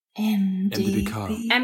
MDBK.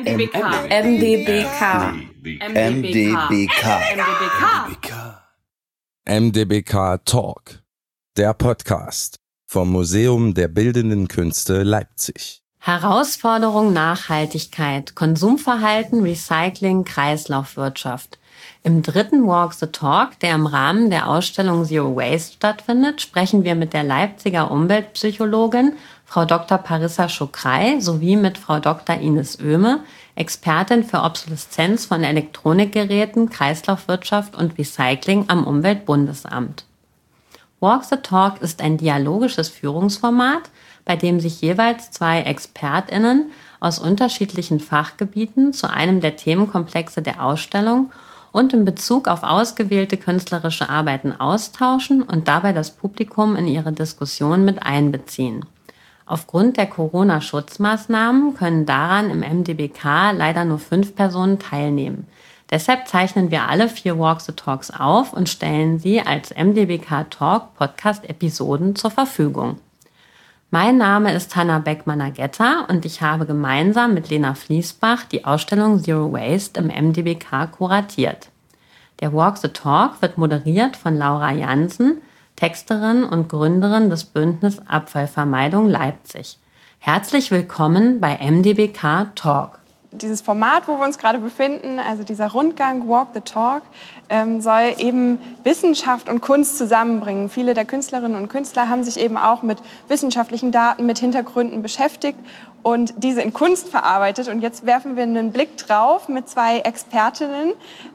MDBK Talk, der Podcast vom Museum der Bildenden Künste Leipzig. Herausforderung Nachhaltigkeit, Konsumverhalten, Recycling, Kreislaufwirtschaft. Im dritten Walk the Talk, der im Rahmen der Ausstellung Zero Waste stattfindet, sprechen wir mit der Leipziger Umweltpsychologin Frau Dr. Parissa Chokray sowie mit Frau Dr. Ines Oehme, Expertin für Obsoleszenz von Elektronikgeräten, Kreislaufwirtschaft und Recycling am Umweltbundesamt. Walk the Talk ist ein dialogisches Führungsformat, bei dem sich jeweils zwei ExpertInnen aus unterschiedlichen Fachgebieten zu einem der Themenkomplexe der Ausstellung und in Bezug auf ausgewählte künstlerische Arbeiten austauschen und dabei das Publikum in ihre Diskussion mit einbeziehen. Aufgrund der Corona-Schutzmaßnahmen können daran im MDBK leider nur 5 Personen teilnehmen. Deshalb zeichnen wir alle 4 Walk the Talks auf und stellen sie als MDBK Talk Podcast-Episoden zur Verfügung. Mein Name ist Hanna Beckmann-Agetta und ich habe gemeinsam mit Lena Fließbach die Ausstellung Zero Waste im MDBK kuratiert. Der Walk the Talk wird moderiert von Laura Jansen, Texterin und Gründerin des Bündnis Abfallvermeidung Leipzig. Herzlich willkommen bei MDBK Talk. Dieses Format, wo wir uns gerade befinden, also dieser Rundgang Walk the Talk, soll eben Wissenschaft und Kunst zusammenbringen. Viele der Künstlerinnen und Künstler haben sich eben auch mit wissenschaftlichen Daten, mit Hintergründen beschäftigt und diese in Kunst verarbeitet. Und jetzt werfen wir einen Blick drauf mit 2 Expertinnen,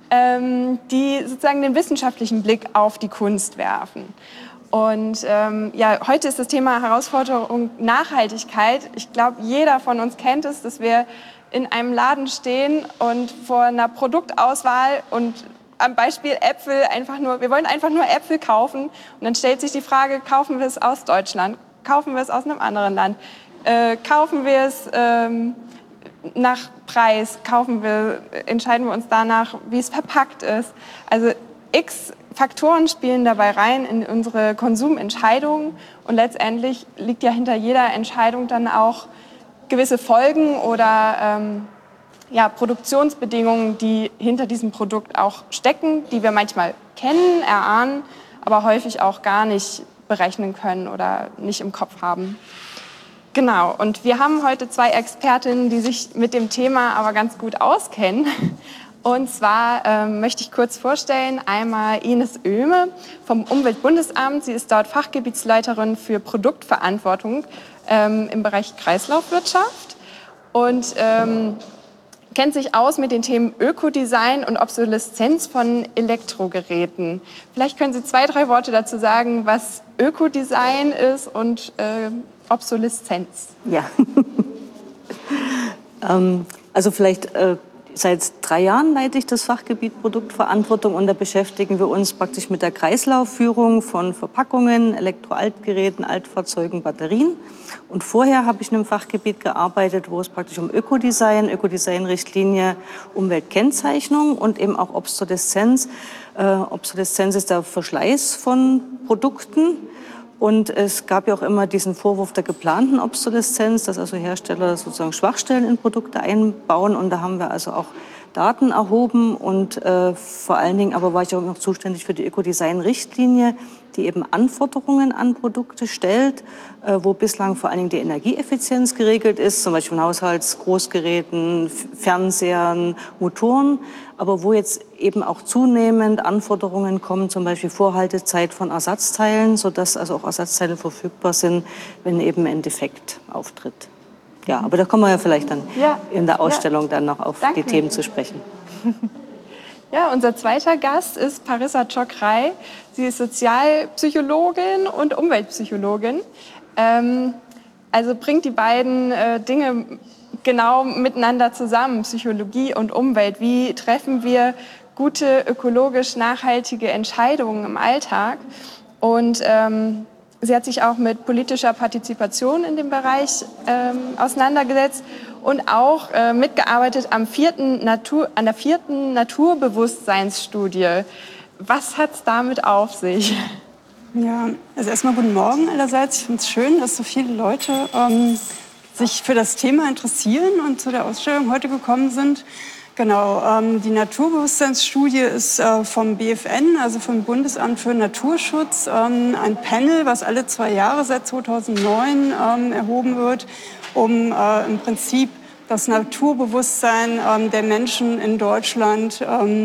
die sozusagen den wissenschaftlichen Blick auf die Kunst werfen. Und heute ist das Thema Herausforderung Nachhaltigkeit. Ich glaube, jeder von uns kennt es, dass wir in einem Laden stehen und vor einer Produktauswahl und am Beispiel Äpfel wir wollen einfach nur Äpfel kaufen und dann stellt sich die Frage, kaufen wir es aus Deutschland, kaufen wir es aus einem anderen Land, kaufen wir es nach Preis, entscheiden wir uns danach, wie es verpackt ist. Also x Faktoren spielen dabei rein in unsere Konsumentscheidungen und letztendlich liegt ja hinter jeder Entscheidung dann auch gewisse Folgen oder Produktionsbedingungen, die hinter diesem Produkt auch stecken, die wir manchmal kennen, erahnen, aber häufig auch gar nicht berechnen können oder nicht im Kopf haben. Genau, und wir haben heute 2 Expertinnen, die sich mit dem Thema aber ganz gut auskennen. Und zwar möchte ich kurz vorstellen, einmal Ines Oehme vom Umweltbundesamt. Sie ist dort Fachgebietsleiterin für Produktverantwortung im Bereich Kreislaufwirtschaft und kennt sich aus mit den Themen Ökodesign und Obsoleszenz von Elektrogeräten. Vielleicht können Sie 2, 3 Worte dazu sagen, was Ökodesign ist und Obsoleszenz. Ja, also vielleicht seit 3 Jahren leite ich das Fachgebiet Produktverantwortung und da beschäftigen wir uns praktisch mit der Kreislaufführung von Verpackungen, Elektroaltgeräten, Altfahrzeugen, Batterien. Und vorher habe ich in einem Fachgebiet gearbeitet, wo es praktisch um Ökodesign-Richtlinie, Umweltkennzeichnung und eben auch Obsoleszenz. Obsoleszenz ist der Verschleiß von Produkten. Und es gab ja auch immer diesen Vorwurf der geplanten Obsoleszenz, dass also Hersteller sozusagen Schwachstellen in Produkte einbauen. Und da haben wir also auch Daten erhoben. Und vor allen Dingen aber war ich auch noch zuständig für die Ökodesign-Richtlinie, die eben Anforderungen an Produkte stellt, wo bislang vor allen Dingen die Energieeffizienz geregelt ist, zum Beispiel von Haushaltsgroßgeräten, Fernsehern, Motoren, aber wo jetzt eben auch zunehmend Anforderungen kommen, zum Beispiel Vorhaltezeit von Ersatzteilen, sodass also auch Ersatzteile verfügbar sind, wenn eben ein Defekt auftritt. Ja, aber da kommen wir ja vielleicht dann in der Ausstellung dann noch auf die Themen zu sprechen. Ja, unser zweiter Gast ist Parissa Chokray. Sie ist Sozialpsychologin und Umweltpsychologin. Also bringt die beiden Dinge genau miteinander zusammen, Psychologie und Umwelt. Wie treffen wir gute, ökologisch nachhaltige Entscheidungen im Alltag? Und sie hat sich auch mit politischer Partizipation in dem Bereich auseinandergesetzt und auch mitgearbeitet an der 4. Naturbewusstseinsstudie. Was hat es damit auf sich? Ja, also erstmal guten Morgen allerseits. Ich finde es schön, dass so viele Leute sich für das Thema interessieren und zu der Ausstellung heute gekommen sind. Genau, die Naturbewusstseinsstudie ist vom BFN, also vom Bundesamt für Naturschutz, ein Panel, was alle 2 Jahre seit 2009 erhoben wird, um im Prinzip das Naturbewusstsein der Menschen in Deutschland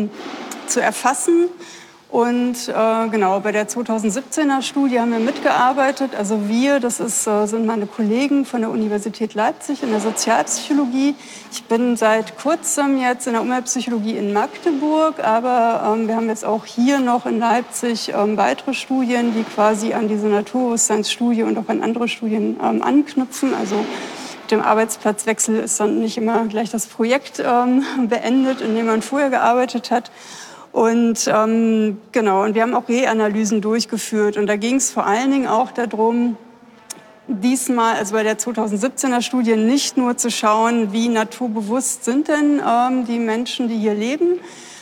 zu erfassen. Und genau, bei der 2017er Studie haben wir mitgearbeitet. Also wir, das sind meine Kollegen von der Universität Leipzig in der Sozialpsychologie. Ich bin seit kurzem jetzt in der Umweltpsychologie in Magdeburg, aber wir haben jetzt auch hier noch in Leipzig weitere Studien, die quasi an diese Naturbewusstseinsstudie und auch an andere Studien anknüpfen. Also mit dem Arbeitsplatzwechsel ist dann nicht immer gleich das Projekt beendet, in dem man vorher gearbeitet hat. Und genau, und wir haben auch Reanalysen durchgeführt. Und da ging es vor allen Dingen auch darum, diesmal, also bei der 2017er Studie, nicht nur zu schauen, wie naturbewusst sind denn die Menschen, die hier leben,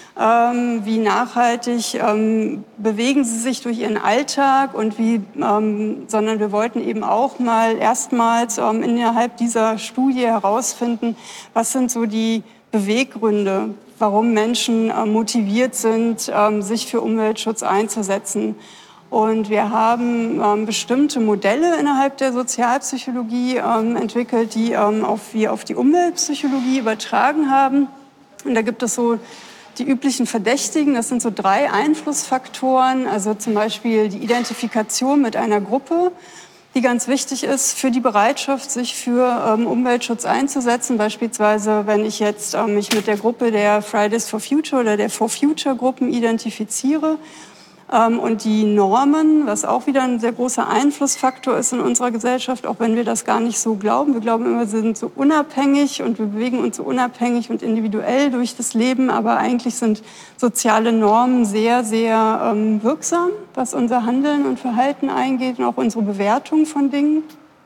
wie nachhaltig bewegen sie sich durch ihren Alltag und sondern wir wollten eben auch mal erstmals innerhalb dieser Studie herausfinden, was sind so die Beweggründe, warum Menschen motiviert sind, sich für Umweltschutz einzusetzen. Und wir haben bestimmte Modelle innerhalb der Sozialpsychologie entwickelt, die wir auf die Umweltpsychologie übertragen haben. Und da gibt es so die üblichen Verdächtigen, das sind so 3 Einflussfaktoren, also zum Beispiel die Identifikation mit einer Gruppe, die ganz wichtig ist für die Bereitschaft, sich für Umweltschutz einzusetzen. Beispielsweise, wenn ich jetzt mich mit der Gruppe der Fridays for Future oder der For Future Gruppen identifiziere. Und die Normen, was auch wieder ein sehr großer Einflussfaktor ist in unserer Gesellschaft, auch wenn wir das gar nicht so glauben. Wir glauben immer, wir sind so unabhängig und wir bewegen uns so unabhängig und individuell durch das Leben. Aber eigentlich sind soziale Normen sehr, sehr wirksam, was unser Handeln und Verhalten eingeht und auch unsere Bewertung von Dingen.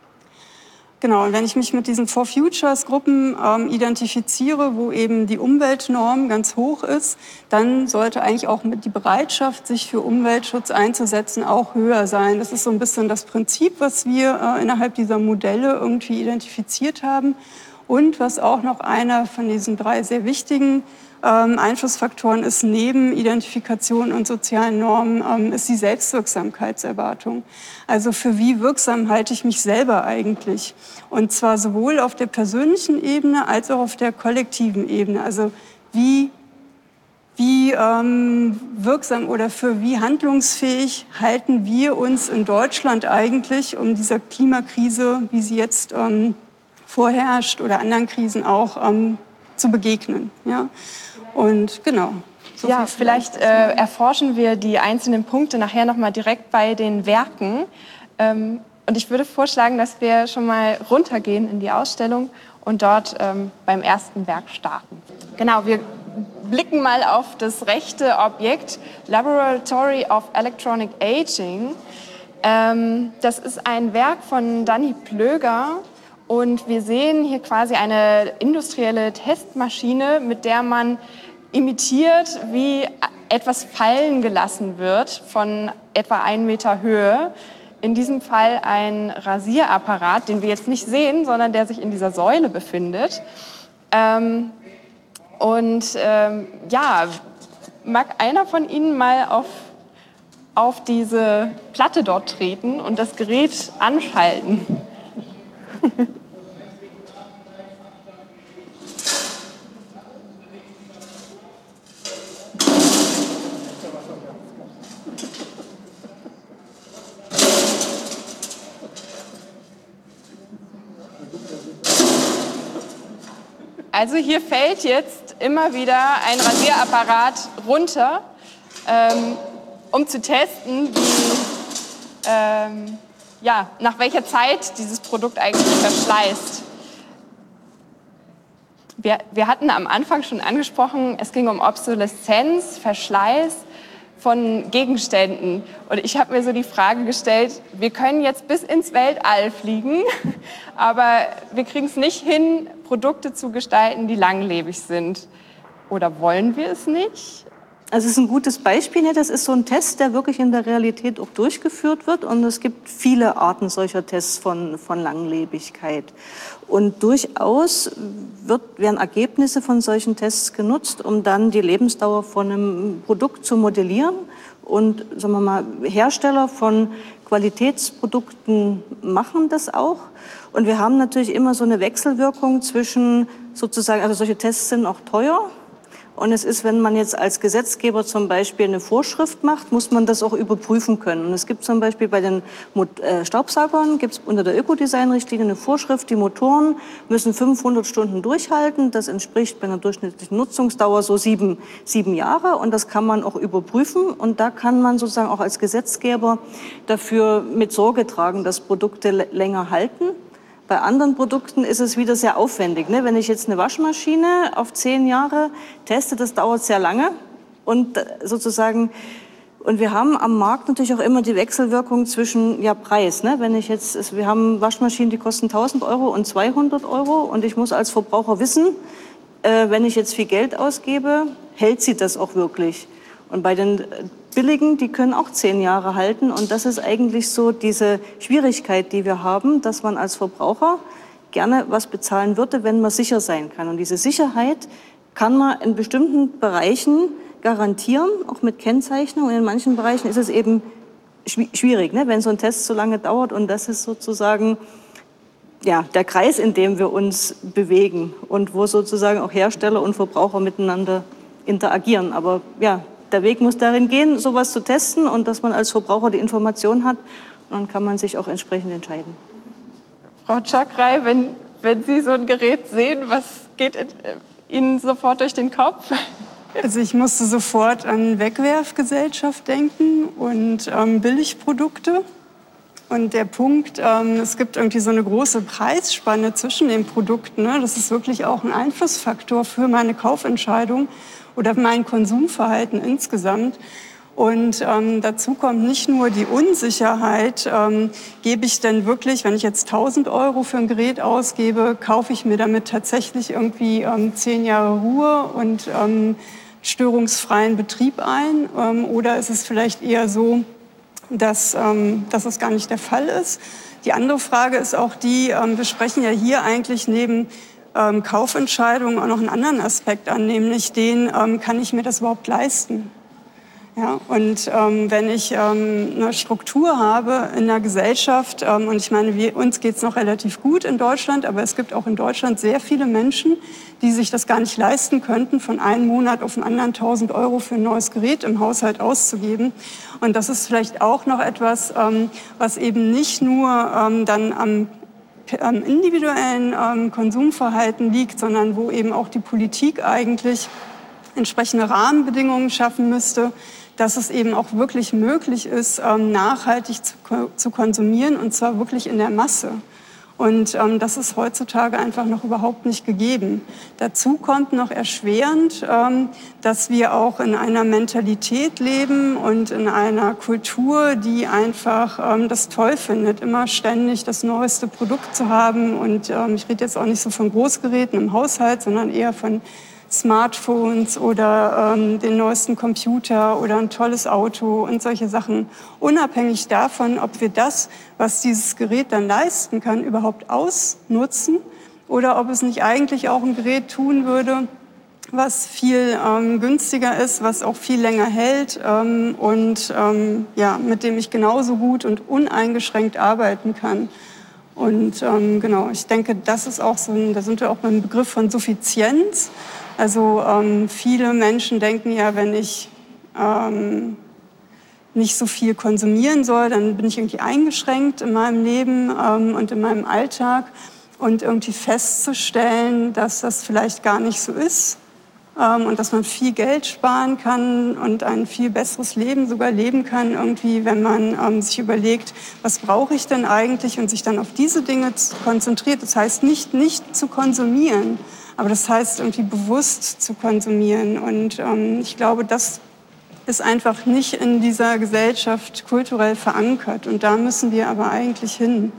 Genau, und wenn ich mich mit diesen For Futures Gruppen identifiziere, wo eben die Umweltnorm ganz hoch ist, dann sollte eigentlich auch die Bereitschaft, sich für Umweltschutz einzusetzen, auch höher sein. Das ist so ein bisschen das Prinzip, was wir innerhalb dieser Modelle irgendwie identifiziert haben. Und was auch noch einer von diesen 3 sehr wichtigen Einflussfaktoren ist, neben Identifikation und sozialen Normen, ist die Selbstwirksamkeitserwartung. Also für wie wirksam halte ich mich selber eigentlich? Und zwar sowohl auf der persönlichen Ebene als auch auf der kollektiven Ebene. Also wie wirksam oder für wie handlungsfähig halten wir uns in Deutschland eigentlich, um dieser Klimakrise, wie sie jetzt vorherrscht, oder anderen Krisen auch zu begegnen. Ja? Und genau. So ja, vielleicht erforschen wir die einzelnen Punkte nachher nochmal direkt bei den Werken. Und ich würde vorschlagen, dass wir schon mal runtergehen in die Ausstellung und dort beim ersten Werk starten. Genau, wir blicken mal auf das rechte Objekt, Laboratory of Electronic Aging. Das ist ein Werk von Danny Plöger. Und wir sehen hier quasi eine industrielle Testmaschine, mit der man imitiert, wie etwas fallen gelassen wird von etwa 1 Meter Höhe. In diesem Fall ein Rasierapparat, den wir jetzt nicht sehen, sondern der sich in dieser Säule befindet. Ja, mag einer von Ihnen mal auf diese Platte dort treten und das Gerät anschalten? Also hier fällt jetzt immer wieder ein Rasierapparat runter, um zu testen, nach welcher Zeit dieses Produkt eigentlich verschleißt. Wir hatten am Anfang schon angesprochen, es ging um Obsoleszenz, Verschleiß von Gegenständen. Und ich habe mir so die Frage gestellt, wir können jetzt bis ins Weltall fliegen, aber wir kriegen es nicht hin, Produkte zu gestalten, die langlebig sind. Oder wollen wir es nicht? Also es ist ein gutes Beispiel. Ne? Das ist so ein Test, der wirklich in der Realität auch durchgeführt wird. Und es gibt viele Arten solcher Tests von Langlebigkeit. Und durchaus werden Ergebnisse von solchen Tests genutzt, um dann die Lebensdauer von einem Produkt zu modellieren. Und sagen wir mal, Hersteller von Qualitätsprodukten machen das auch. Und wir haben natürlich immer so eine Wechselwirkung zwischen sozusagen, also solche Tests sind auch teuer. Und es ist, wenn man jetzt als Gesetzgeber zum Beispiel eine Vorschrift macht, muss man das auch überprüfen können. Und es gibt zum Beispiel bei den Staubsaugern, gibt es unter der Ökodesign-Richtlinie eine Vorschrift, die Motoren müssen 500 Stunden durchhalten. Das entspricht bei einer durchschnittlichen Nutzungsdauer so sieben Jahre. Und das kann man auch überprüfen. Und da kann man sozusagen auch als Gesetzgeber dafür mit Sorge tragen, dass Produkte länger halten. Bei anderen Produkten ist es wieder sehr aufwendig. Ne? Wenn ich jetzt eine Waschmaschine auf 10 Jahre teste, das dauert sehr lange. Und sozusagen, und wir haben am Markt natürlich auch immer die Wechselwirkung zwischen Preis. Ne? Wenn ich jetzt, wir haben Waschmaschinen, die kosten 1.000 € und 200 € und ich muss als Verbraucher wissen, wenn ich jetzt viel Geld ausgebe, hält sie das auch wirklich. Und bei den billigen, die können auch 10 Jahre halten. Und das ist eigentlich so diese Schwierigkeit, die wir haben, dass man als Verbraucher gerne was bezahlen würde, wenn man sicher sein kann. Und diese Sicherheit kann man in bestimmten Bereichen garantieren, auch mit Kennzeichnung. Und in manchen Bereichen ist es eben schwierig, ne, wenn so ein Test so lange dauert. Und das ist sozusagen der Kreis, in dem wir uns bewegen und wo sozusagen auch Hersteller und Verbraucher miteinander interagieren. Aber der Weg muss darin gehen, sowas zu testen und dass man als Verbraucher die Information hat. Und dann kann man sich auch entsprechend entscheiden. Frau Chakrai, wenn Sie so ein Gerät sehen, was geht Ihnen sofort durch den Kopf? Also ich musste sofort an Wegwerfgesellschaft denken und Billigprodukte. Und der Punkt, es gibt irgendwie so eine große Preisspanne zwischen den Produkten. Ne? Das ist wirklich auch ein Einflussfaktor für meine Kaufentscheidung oder mein Konsumverhalten insgesamt. Und dazu kommt nicht nur die Unsicherheit, gebe ich denn wirklich, wenn ich jetzt 1.000 € für ein Gerät ausgebe, kaufe ich mir damit tatsächlich irgendwie 10 Jahre Ruhe und störungsfreien Betrieb ein? Oder ist es vielleicht eher so, dass es gar nicht der Fall ist? Die andere Frage ist auch die, wir sprechen ja hier eigentlich neben Kaufentscheidungen auch noch einen anderen Aspekt an, nämlich den, kann ich mir das überhaupt leisten? Ja, und wenn ich eine Struktur habe in der Gesellschaft, und ich meine, uns geht es noch relativ gut in Deutschland, aber es gibt auch in Deutschland sehr viele Menschen, die sich das gar nicht leisten könnten, von einem Monat auf den anderen 1.000 € für ein neues Gerät im Haushalt auszugeben. Und das ist vielleicht auch noch etwas, was eben nicht nur dann am individuellen Konsumverhalten liegt, sondern wo eben auch die Politik eigentlich entsprechende Rahmenbedingungen schaffen müsste, dass es eben auch wirklich möglich ist, nachhaltig zu konsumieren, und zwar wirklich in der Masse. Und das ist heutzutage einfach noch überhaupt nicht gegeben. Dazu kommt noch erschwerend, dass wir auch in einer Mentalität leben und in einer Kultur, die einfach das toll findet, immer ständig das neueste Produkt zu haben. Und ich rede jetzt auch nicht so von Großgeräten im Haushalt, sondern eher von Smartphones oder den neuesten Computer oder ein tolles Auto und solche Sachen. Unabhängig davon, ob wir das, was dieses Gerät dann leisten kann, überhaupt ausnutzen oder ob es nicht eigentlich auch ein Gerät tun würde, was viel günstiger ist, was auch viel länger hält und mit dem ich genauso gut und uneingeschränkt arbeiten kann. Und genau, ich denke, das ist auch so da sind wir auch beim Begriff von Suffizienz. Also viele Menschen denken ja, wenn ich nicht so viel konsumieren soll, dann bin ich irgendwie eingeschränkt in meinem Leben und in meinem Alltag. Und irgendwie festzustellen, dass das vielleicht gar nicht so ist und dass man viel Geld sparen kann und ein viel besseres Leben sogar leben kann, irgendwie, wenn man sich überlegt, was brauche ich denn eigentlich, und sich dann auf diese Dinge konzentriert. Das heißt nicht zu konsumieren, aber das heißt irgendwie bewusst zu konsumieren. Und ich glaube, das ist einfach nicht in dieser Gesellschaft kulturell verankert. Und da müssen wir aber eigentlich hin.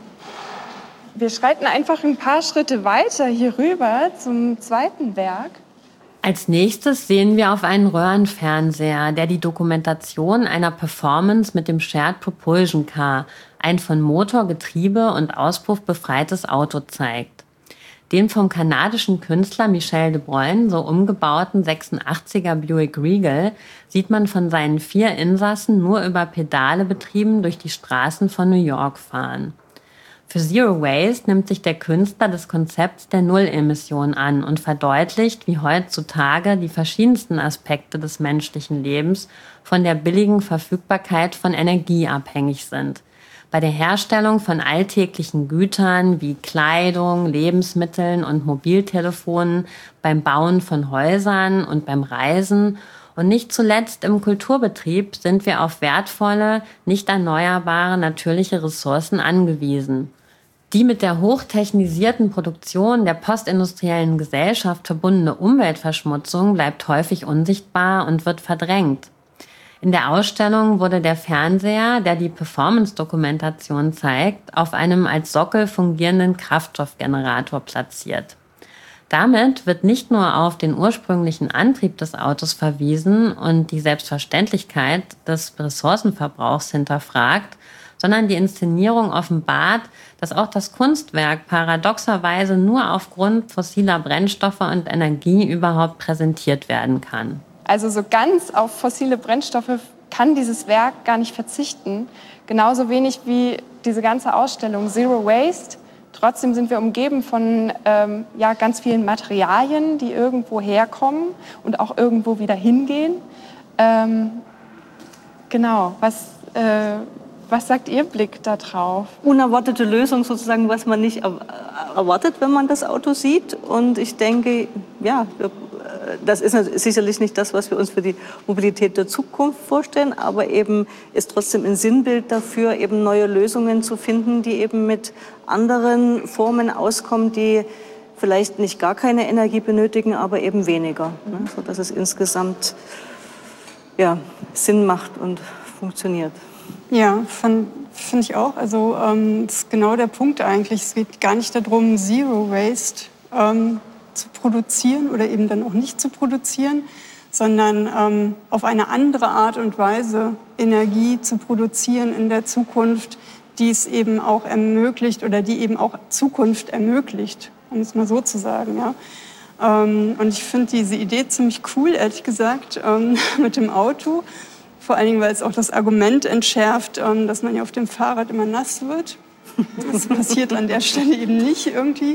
Wir schreiten einfach ein paar Schritte weiter hier rüber zum zweiten Werk. Als nächstes sehen wir auf einen Röhrenfernseher, der die Dokumentation einer Performance mit dem Shared Propulsion Car, ein von Motor, Getriebe und Auspuff befreites Auto zeigt. Den vom kanadischen Künstler Michel de Bruyne so umgebauten 86er Buick Regal sieht man von seinen 4 Insassen nur über Pedale betrieben durch die Straßen von New York fahren. Für Zero Waste nimmt sich der Künstler des Konzepts der Nullemission an und verdeutlicht, wie heutzutage die verschiedensten Aspekte des menschlichen Lebens von der billigen Verfügbarkeit von Energie abhängig sind. Bei der Herstellung von alltäglichen Gütern wie Kleidung, Lebensmitteln und Mobiltelefonen, beim Bauen von Häusern und beim Reisen und nicht zuletzt im Kulturbetrieb sind wir auf wertvolle, nicht erneuerbare natürliche Ressourcen angewiesen. Die mit der hochtechnisierten Produktion der postindustriellen Gesellschaft verbundene Umweltverschmutzung bleibt häufig unsichtbar und wird verdrängt. In der Ausstellung wurde der Fernseher, der die Performance-Dokumentation zeigt, auf einem als Sockel fungierenden Kraftstoffgenerator platziert. Damit wird nicht nur auf den ursprünglichen Antrieb des Autos verwiesen und die Selbstverständlichkeit des Ressourcenverbrauchs hinterfragt, sondern die Inszenierung offenbart, dass auch das Kunstwerk paradoxerweise nur aufgrund fossiler Brennstoffe und Energie überhaupt präsentiert werden kann. Also so ganz auf fossile Brennstoffe kann dieses Werk gar nicht verzichten. Genauso wenig wie diese ganze Ausstellung Zero Waste. Trotzdem sind wir umgeben von ganz vielen Materialien, die irgendwo herkommen und auch irgendwo wieder hingehen. Was sagt Ihr Blick da drauf? Unerwartete Lösung sozusagen, was man nicht erwartet, wenn man das Auto sieht. Und ich denke, ja, das ist sicherlich nicht das, was wir uns für die Mobilität der Zukunft vorstellen, aber eben ist trotzdem ein Sinnbild dafür, eben neue Lösungen zu finden, die eben mit anderen Formen auskommen, die vielleicht nicht gar keine Energie benötigen, aber eben weniger, ne? Sodass es insgesamt Sinn macht und funktioniert. Ja, finde ich auch. Also das ist genau der Punkt eigentlich. Es geht gar nicht darum, Zero Waste zu produzieren oder eben dann auch nicht zu produzieren, sondern auf eine andere Art und Weise Energie zu produzieren in der Zukunft, die es eben auch ermöglicht oder die eben auch Zukunft ermöglicht, um es mal so zu sagen. Ja. Und ich finde diese Idee ziemlich cool, ehrlich gesagt, mit dem Auto. Vor allen Dingen, weil es auch das Argument entschärft, dass man ja auf dem Fahrrad immer nass wird. Das passiert an der Stelle eben nicht irgendwie.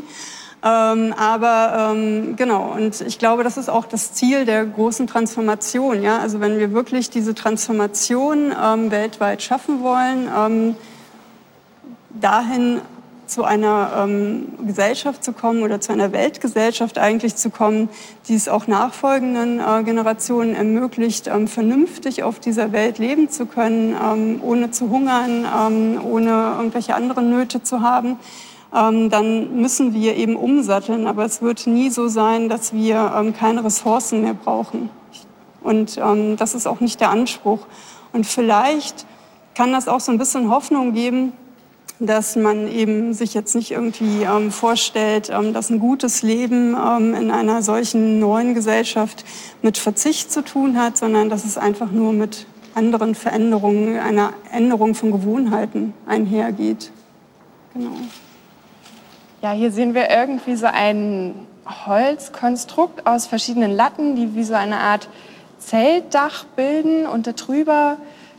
Genau, und ich glaube, das ist auch das Ziel der großen Transformation. Ja? Also wenn wir wirklich diese Transformation weltweit schaffen wollen, dahin zu einer Gesellschaft zu kommen oder zu einer Weltgesellschaft eigentlich zu kommen, die es auch nachfolgenden Generationen ermöglicht, vernünftig auf dieser Welt leben zu können, ohne zu hungern, ohne irgendwelche anderen Nöte zu haben, dann müssen wir eben umsatteln. Aber es wird nie so sein, dass wir keine Ressourcen mehr brauchen. Und das ist auch nicht der Anspruch. Und vielleicht kann das auch so ein bisschen Hoffnung geben, dass man eben sich jetzt nicht irgendwie vorstellt, dass ein gutes Leben in einer solchen neuen Gesellschaft mit Verzicht zu tun hat, sondern dass es einfach nur mit anderen Veränderungen, einer Änderung von Gewohnheiten einhergeht. Genau. Ja, hier sehen wir irgendwie so ein Holzkonstrukt aus verschiedenen Latten, die wie so eine Art Zeltdach bilden und darüber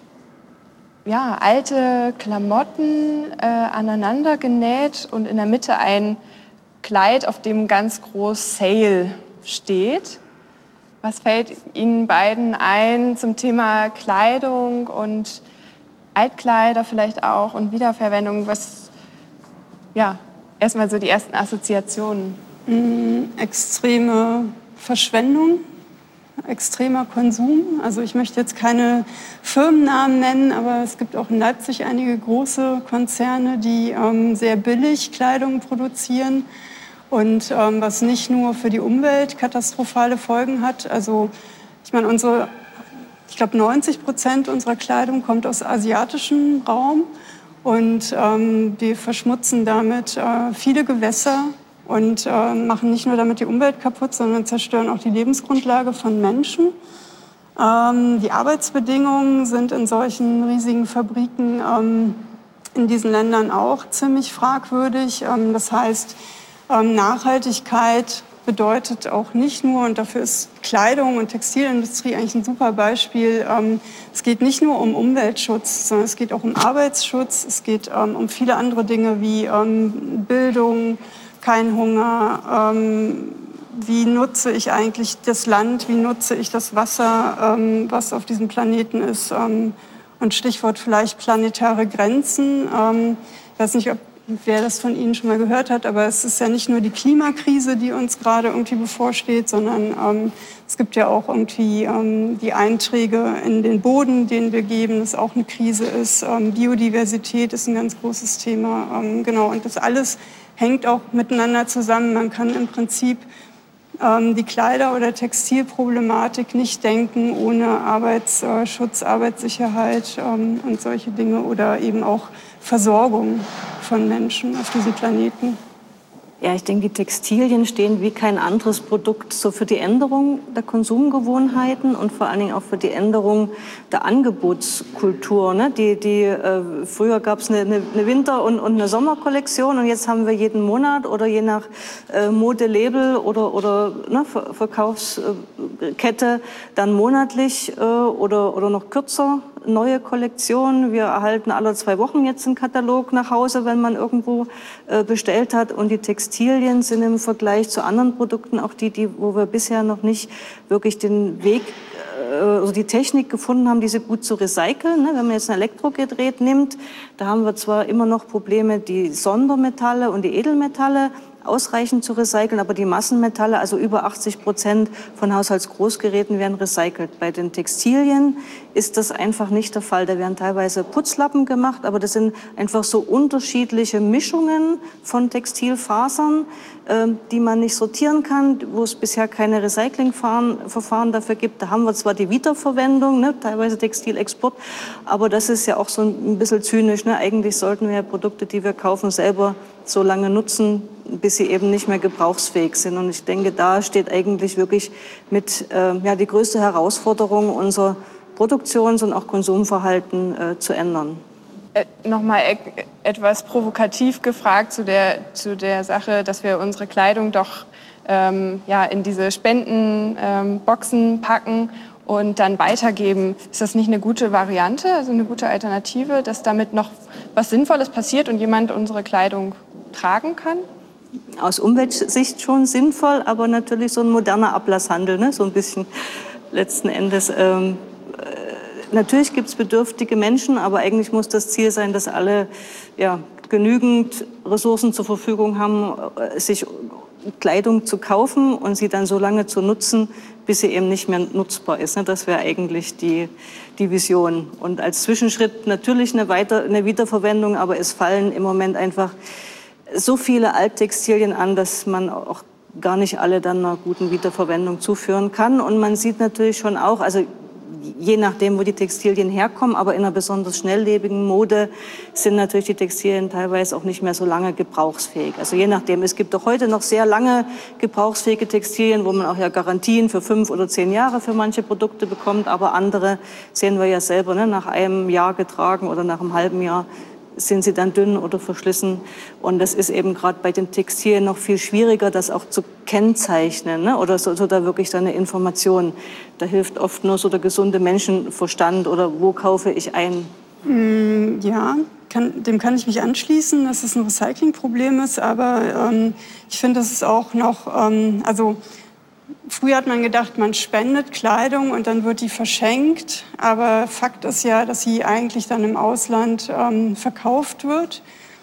alte Klamotten aneinander genäht und in der Mitte ein Kleid, auf dem ganz groß Sale steht. Was fällt Ihnen beiden ein zum Thema Kleidung und Altkleider vielleicht auch und Wiederverwendung? Erstmal so die ersten Assoziationen. Extreme Verschwendung. Extremer Konsum. Also ich möchte jetzt keine Firmennamen nennen, aber es gibt auch in Leipzig einige große Konzerne, die sehr billig Kleidung produzieren und was nicht nur für die Umwelt katastrophale Folgen hat. Also ich meine, ich glaube 90% unserer Kleidung kommt aus asiatischem Raum und wir verschmutzen damit viele Gewässer, und machen nicht nur damit die Umwelt kaputt, sondern zerstören auch die Lebensgrundlage von Menschen. Die Arbeitsbedingungen sind in solchen riesigen Fabriken in diesen Ländern auch ziemlich fragwürdig. Das heißt, Nachhaltigkeit bedeutet auch nicht nur, und dafür ist Kleidung und Textilindustrie eigentlich ein super Beispiel, es geht nicht nur um Umweltschutz, sondern es geht auch um Arbeitsschutz, es geht um viele andere Dinge wie Bildung, kein Hunger, wie nutze ich eigentlich das Land, wie nutze ich das Wasser, was auf diesem Planeten ist. Und Stichwort vielleicht planetare Grenzen. Ich weiß nicht, wer das von Ihnen schon mal gehört hat, aber es ist ja nicht nur die Klimakrise, die uns gerade irgendwie bevorsteht, sondern es gibt ja auch irgendwie die Einträge in den Boden, den wir geben, das auch eine Krise ist. Biodiversität ist ein ganz großes Thema. Genau, und das alles hängt auch miteinander zusammen. Man kann im Prinzip die Kleider- oder Textilproblematik nicht denken ohne Arbeitsschutz, Arbeitssicherheit und solche Dinge oder eben auch Versorgung von Menschen auf diesem Planeten. Ja, ich denke, die Textilien stehen wie kein anderes Produkt so für die Änderung der Konsumgewohnheiten und vor allen Dingen auch für die Änderung der Angebotskultur. Ne? Früher gab es eine Winter- und eine Sommerkollektion und jetzt haben wir jeden Monat oder je nach Modelabel oder Verkaufskette dann monatlich oder noch kürzer neue Kollektionen. Wir erhalten alle 2 Wochen jetzt einen Katalog nach Hause, wenn man irgendwo bestellt hat. Und die Textilien sind im Vergleich zu anderen Produkten auch wo wir bisher noch nicht wirklich den Weg, also die Technik gefunden haben, diese gut zu recyceln. Ne? Wenn man jetzt ein Elektrogerät nimmt, da haben wir zwar immer noch Probleme, die Sondermetalle und die Edelmetalle ausreichend zu recyceln, aber die Massenmetalle, also über 80% von Haushaltsgroßgeräten werden recycelt. Bei den Textilien ist das einfach nicht der Fall. Da werden teilweise Putzlappen gemacht, aber das sind einfach so unterschiedliche Mischungen von Textilfasern, die man nicht sortieren kann, wo es bisher keine Recyclingverfahren dafür gibt. Da haben wir zwar die Wiederverwendung, ne, teilweise Textilexport, aber das ist ja auch so ein bisschen zynisch. Ne? Eigentlich sollten wir ja Produkte, die wir kaufen, selber so lange nutzen, bis sie eben nicht mehr gebrauchsfähig sind. Und ich denke, da steht eigentlich wirklich mit die größte Herausforderung, unser Produktions- und auch Konsumverhalten zu ändern. Nochmal etwas provokativ gefragt zu der Sache, dass wir unsere Kleidung doch in diese Spendenboxen packen und dann weitergeben. Ist das nicht eine gute Variante, also eine gute Alternative, dass damit noch was Sinnvolles passiert und jemand unsere Kleidung tragen kann? Aus Umweltsicht schon sinnvoll, aber natürlich so ein moderner Ablasshandel, ne? So ein bisschen letzten Endes. Natürlich gibt es bedürftige Menschen, aber eigentlich muss das Ziel sein, dass alle genügend Ressourcen zur Verfügung haben, sich Kleidung zu kaufen und sie dann so lange zu nutzen, bis sie eben nicht mehr nutzbar ist. Das wäre eigentlich die Vision. Und als Zwischenschritt natürlich eine Wiederverwendung, aber es fallen im Moment einfach so viele Alttextilien an, dass man auch gar nicht alle dann einer guten Wiederverwendung zuführen kann. Und man sieht natürlich schon auch, also je nachdem, wo die Textilien herkommen, aber in einer besonders schnelllebigen Mode sind natürlich die Textilien teilweise auch nicht mehr so lange gebrauchsfähig. Also je nachdem, es gibt auch heute noch sehr lange gebrauchsfähige Textilien, wo man auch ja Garantien für 5 oder 10 Jahre für manche Produkte bekommt, aber andere sehen wir ja selber, ne, nach einem Jahr getragen oder nach einem halben Jahr sind sie dann dünn oder verschlissen. Und das ist eben gerade bei den Textilien noch viel schwieriger, das auch zu kennzeichnen, ne? Oder so da wirklich so eine Information. Da hilft oft nur so der gesunde Menschenverstand oder wo kaufe ich ein? Ja, dem kann ich mich anschließen, dass es ein Recyclingproblem ist. Aber ich finde, das ist auch noch, früher hat man gedacht, man spendet Kleidung und dann wird die verschenkt. Aber Fakt ist ja, dass sie eigentlich dann im Ausland verkauft wird.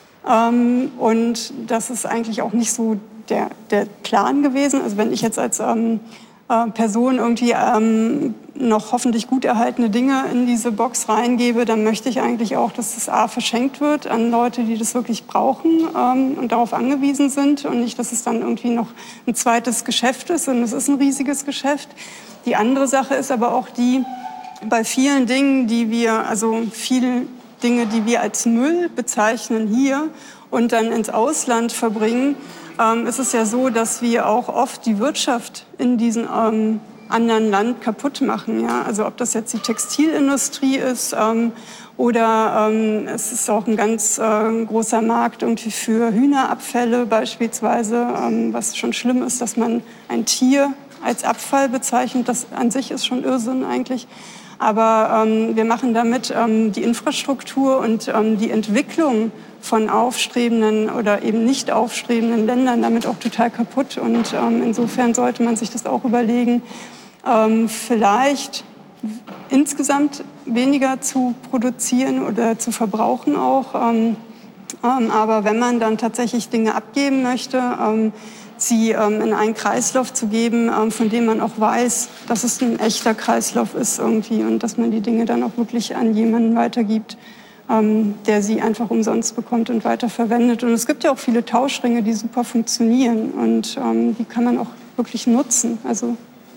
Und das ist eigentlich auch nicht so der Plan gewesen. Also wenn ich jetzt als Person irgendwie noch hoffentlich gut erhaltene Dinge in diese Box reingebe, dann möchte ich eigentlich auch, dass das A verschenkt wird an Leute, die das wirklich brauchen und darauf angewiesen sind und nicht, dass es dann irgendwie noch ein zweites Geschäft ist. Und es ist ein riesiges Geschäft. Die andere Sache ist aber auch die, bei vielen Dingen, viele Dinge, die wir als Müll bezeichnen hier und dann ins Ausland verbringen, ist es ja so, dass wir auch oft die Wirtschaft in diesem anderen Land kaputt machen. Ja? Also ob das jetzt die Textilindustrie ist oder es ist auch ein ganz großer Markt irgendwie für Hühnerabfälle beispielsweise, was schon schlimm ist, dass man ein Tier als Abfall bezeichnet. Das an sich ist schon Irrsinn eigentlich. Aber wir machen damit die Infrastruktur und die Entwicklung von aufstrebenden oder eben nicht aufstrebenden Ländern damit auch total kaputt. Und insofern sollte man sich das auch überlegen, vielleicht insgesamt weniger zu produzieren oder zu verbrauchen auch. Aber wenn man dann tatsächlich Dinge abgeben möchte, sie in einen Kreislauf zu geben, von dem man auch weiß, dass es ein echter Kreislauf ist irgendwie und dass man die Dinge dann auch wirklich an jemanden weitergibt, der sie einfach umsonst bekommt und weiterverwendet. Und es gibt ja auch viele Tauschringe, die super funktionieren und die kann man auch wirklich nutzen. Also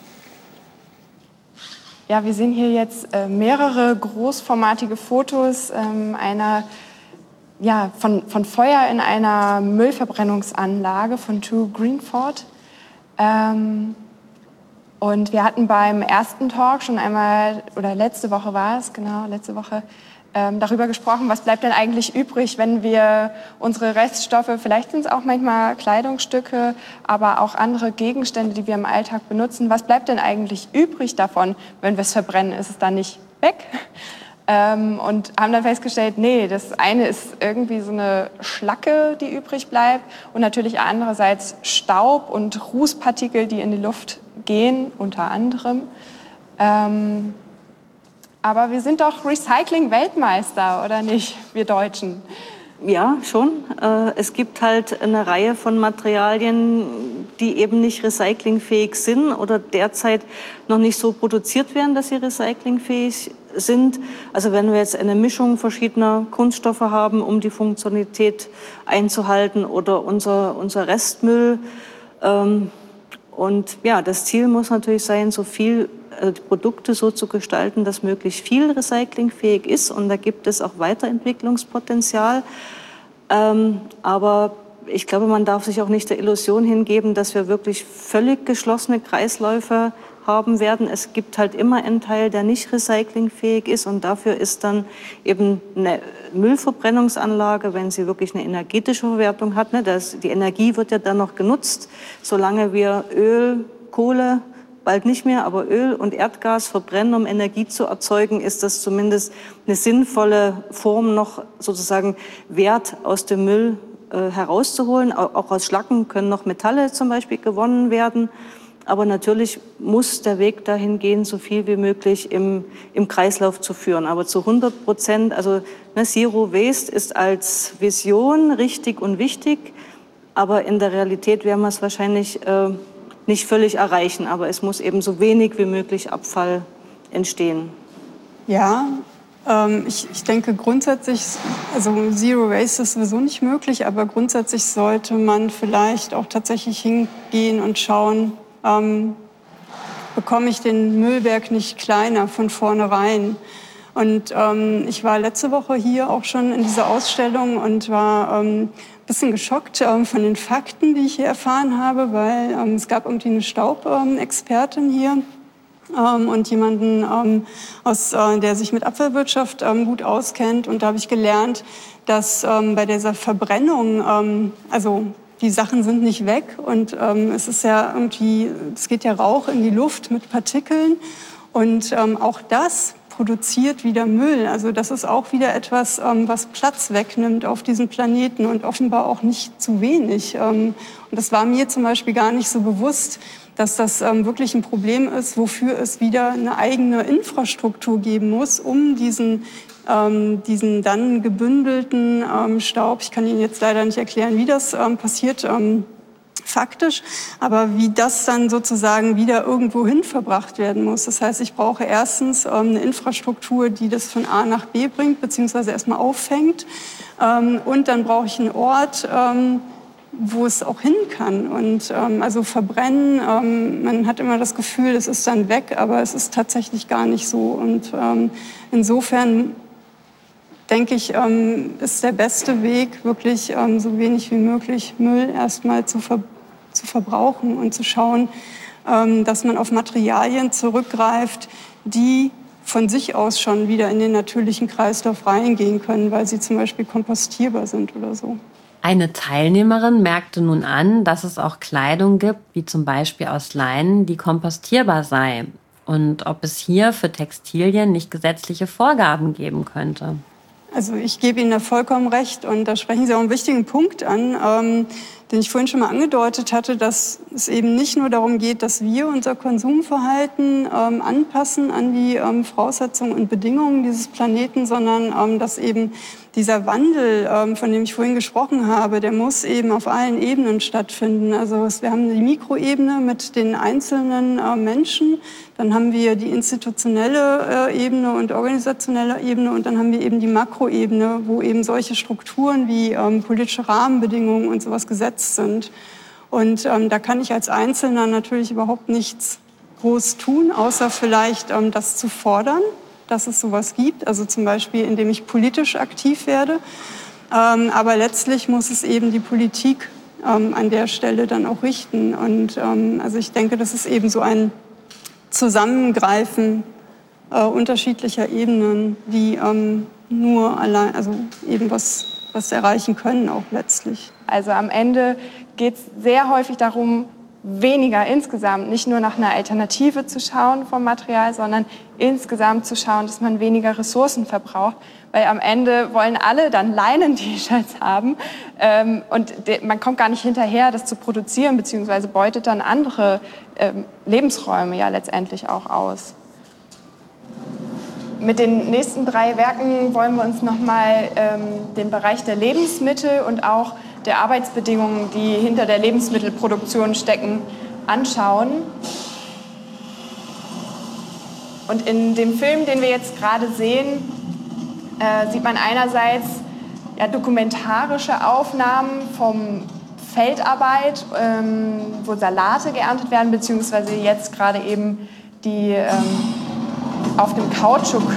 ja, wir sehen hier jetzt mehrere großformatige Fotos von Feuer in einer Müllverbrennungsanlage von True Greenford. Und wir hatten beim ersten Talk schon einmal, oder letzte Woche war es, genau, letzte Woche, darüber gesprochen, was bleibt denn eigentlich übrig, wenn wir unsere Reststoffe, vielleicht sind es auch manchmal Kleidungsstücke, aber auch andere Gegenstände, die wir im Alltag benutzen, was bleibt denn eigentlich übrig davon, wenn wir es verbrennen? Ist es dann nicht weg? Und haben dann festgestellt, nee, das eine ist irgendwie so eine Schlacke, die übrig bleibt und natürlich andererseits Staub und Rußpartikel, die in die Luft gehen, unter anderem. Aber wir sind doch Recycling-Weltmeister, oder nicht, wir Deutschen? Ja, schon. Es gibt halt eine Reihe von Materialien, die eben nicht recyclingfähig sind oder derzeit noch nicht so produziert werden, dass sie recyclingfähig sind. Also wenn wir jetzt eine Mischung verschiedener Kunststoffe haben, um die Funktionalität einzuhalten oder unser Restmüll. Und ja, das Ziel muss natürlich sein, so viel Produkte so zu gestalten, dass möglichst viel recyclingfähig ist. Und da gibt es auch Weiterentwicklungspotenzial. Aber ich glaube, man darf sich auch nicht der Illusion hingeben, dass wir wirklich völlig geschlossene Kreisläufe haben werden. Es gibt halt immer einen Teil, der nicht recyclingfähig ist. Und dafür ist dann eben eine Müllverbrennungsanlage, wenn sie wirklich eine energetische Verwertung hat. Die Energie wird ja dann noch genutzt, solange wir Öl, Kohle, bald nicht mehr, aber Öl und Erdgas verbrennen, um Energie zu erzeugen, ist das zumindest eine sinnvolle Form, noch sozusagen Wert aus dem Müll herauszuholen. Auch aus Schlacken können noch Metalle zum Beispiel gewonnen werden. Aber natürlich muss der Weg dahin gehen, so viel wie möglich im Kreislauf zu führen. Aber zu 100%, also Zero Waste ist als Vision richtig und wichtig, aber in der Realität werden wir es wahrscheinlich nicht völlig erreichen, aber es muss eben so wenig wie möglich Abfall entstehen. Ja, ich denke grundsätzlich, also Zero Waste ist sowieso nicht möglich, aber grundsätzlich sollte man vielleicht auch tatsächlich hingehen und schauen, bekomme ich den Müllberg nicht kleiner von vornherein. Und ich war letzte Woche hier auch schon in dieser Ausstellung und war bisschen geschockt von den Fakten, die ich hier erfahren habe, weil es gab irgendwie eine Staubexpertin hier und jemanden, der sich mit Abfallwirtschaft gut auskennt. Und da habe ich gelernt, dass bei dieser Verbrennung, also die Sachen sind nicht weg und es ist ja irgendwie, es geht ja Rauch in die Luft mit Partikeln und auch das produziert wieder Müll. Also das ist auch wieder etwas, was Platz wegnimmt auf diesem Planeten und offenbar auch nicht zu wenig. Und das war mir zum Beispiel gar nicht so bewusst, dass das wirklich ein Problem ist, wofür es wieder eine eigene Infrastruktur geben muss, um diesen dann gebündelten Staub, ich kann Ihnen jetzt leider nicht erklären, wie das passiert, faktisch, aber wie das dann sozusagen wieder irgendwo hin verbracht werden muss. Das heißt, ich brauche erstens eine Infrastruktur, die das von A nach B bringt, beziehungsweise erstmal auffängt. Und dann brauche ich einen Ort, wo es auch hin kann. Und also verbrennen, man hat immer das Gefühl, es ist dann weg, aber es ist tatsächlich gar nicht so. Und insofern denke ich, ist der beste Weg, wirklich so wenig wie möglich Müll erstmal zu verbrauchen und zu schauen, dass man auf Materialien zurückgreift, die von sich aus schon wieder in den natürlichen Kreislauf reingehen können, weil sie zum Beispiel kompostierbar sind oder so. Eine Teilnehmerin merkte nun an, dass es auch Kleidung gibt, wie zum Beispiel aus Leinen, die kompostierbar sei. Und ob es hier für Textilien nicht gesetzliche Vorgaben geben könnte. Also ich gebe Ihnen da vollkommen recht und da sprechen Sie auch einen wichtigen Punkt an, den ich vorhin schon mal angedeutet hatte, dass es eben nicht nur darum geht, dass wir unser Konsumverhalten anpassen an die Voraussetzungen und Bedingungen dieses Planeten, sondern dass eben dieser Wandel, von dem ich vorhin gesprochen habe, der muss eben auf allen Ebenen stattfinden. Also wir haben die Mikroebene mit den einzelnen Menschen, dann haben wir die institutionelle Ebene und organisationelle Ebene und dann haben wir eben die Makroebene, wo eben solche Strukturen wie politische Rahmenbedingungen und sowas gesetzt sind. Und da kann ich als Einzelner natürlich überhaupt nichts groß tun, außer vielleicht das zu fordern, dass es sowas gibt, also zum Beispiel, indem ich politisch aktiv werde. Aber letztlich muss es eben die Politik an der Stelle dann auch richten. Und also ich denke, das ist eben so ein Zusammengreifen unterschiedlicher Ebenen, die nur allein, also eben was erreichen können auch letztlich. Also am Ende geht es sehr häufig darum, weniger insgesamt, nicht nur nach einer Alternative zu schauen vom Material, sondern insgesamt zu schauen, dass man weniger Ressourcen verbraucht. Weil am Ende wollen alle dann Leinen-T-Shirts haben und man kommt gar nicht hinterher, das zu produzieren, beziehungsweise beutet dann andere Lebensräume ja letztendlich auch aus. Mit den nächsten 3 Werken wollen wir uns nochmal den Bereich der Lebensmittel und auch der Arbeitsbedingungen, die hinter der Lebensmittelproduktion stecken, anschauen. Und in dem Film, den wir jetzt gerade sehen, sieht man einerseits ja, dokumentarische Aufnahmen vom Feldarbeit, wo Salate geerntet werden, beziehungsweise jetzt gerade eben die auf dem Kautschukfeld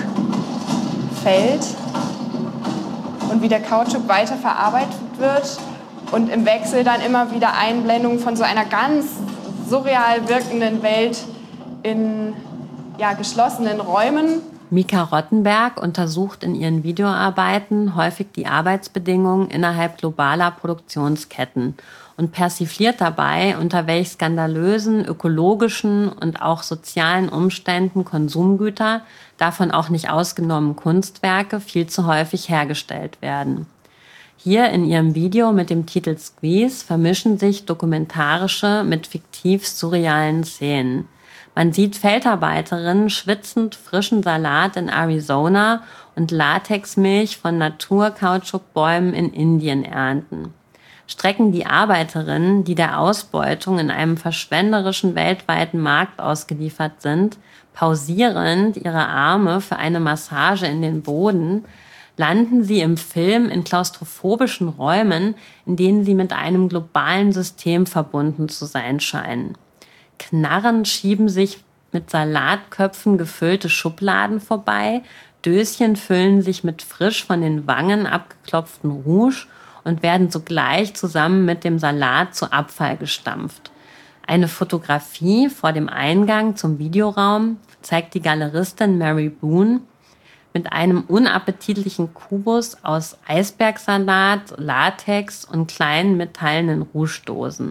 und wie der Kautschuk weiterverarbeitet wird. Und im Wechsel dann immer wieder Einblendungen von so einer ganz surreal wirkenden Welt in ja, geschlossenen Räumen. Mika Rottenberg untersucht in ihren Videoarbeiten häufig die Arbeitsbedingungen innerhalb globaler Produktionsketten und persifliert dabei, unter welch skandalösen, ökologischen und auch sozialen Umständen Konsumgüter, davon auch nicht ausgenommen Kunstwerke, viel zu häufig hergestellt werden. Hier in ihrem Video mit dem Titel Squeeze vermischen sich dokumentarische mit fiktiv-surrealen Szenen. Man sieht Feldarbeiterinnen schwitzend frischen Salat in Arizona und Latexmilch von Naturkautschukbäumen in Indien ernten. Strecken die Arbeiterinnen, die der Ausbeutung in einem verschwenderischen weltweiten Markt ausgeliefert sind, pausierend ihre Arme für eine Massage in den Boden, landen sie im Film in klaustrophobischen Räumen, in denen sie mit einem globalen System verbunden zu sein scheinen. Knarrend schieben sich mit Salatköpfen gefüllte Schubladen vorbei, Döschen füllen sich mit frisch von den Wangen abgeklopften Rouge und werden sogleich zusammen mit dem Salat zu Abfall gestampft. Eine Fotografie vor dem Eingang zum Videoraum zeigt die Galeristin Mary Boone mit einem unappetitlichen Kubus aus Eisbergsalat, Latex und kleinen metallenen Rougedosen.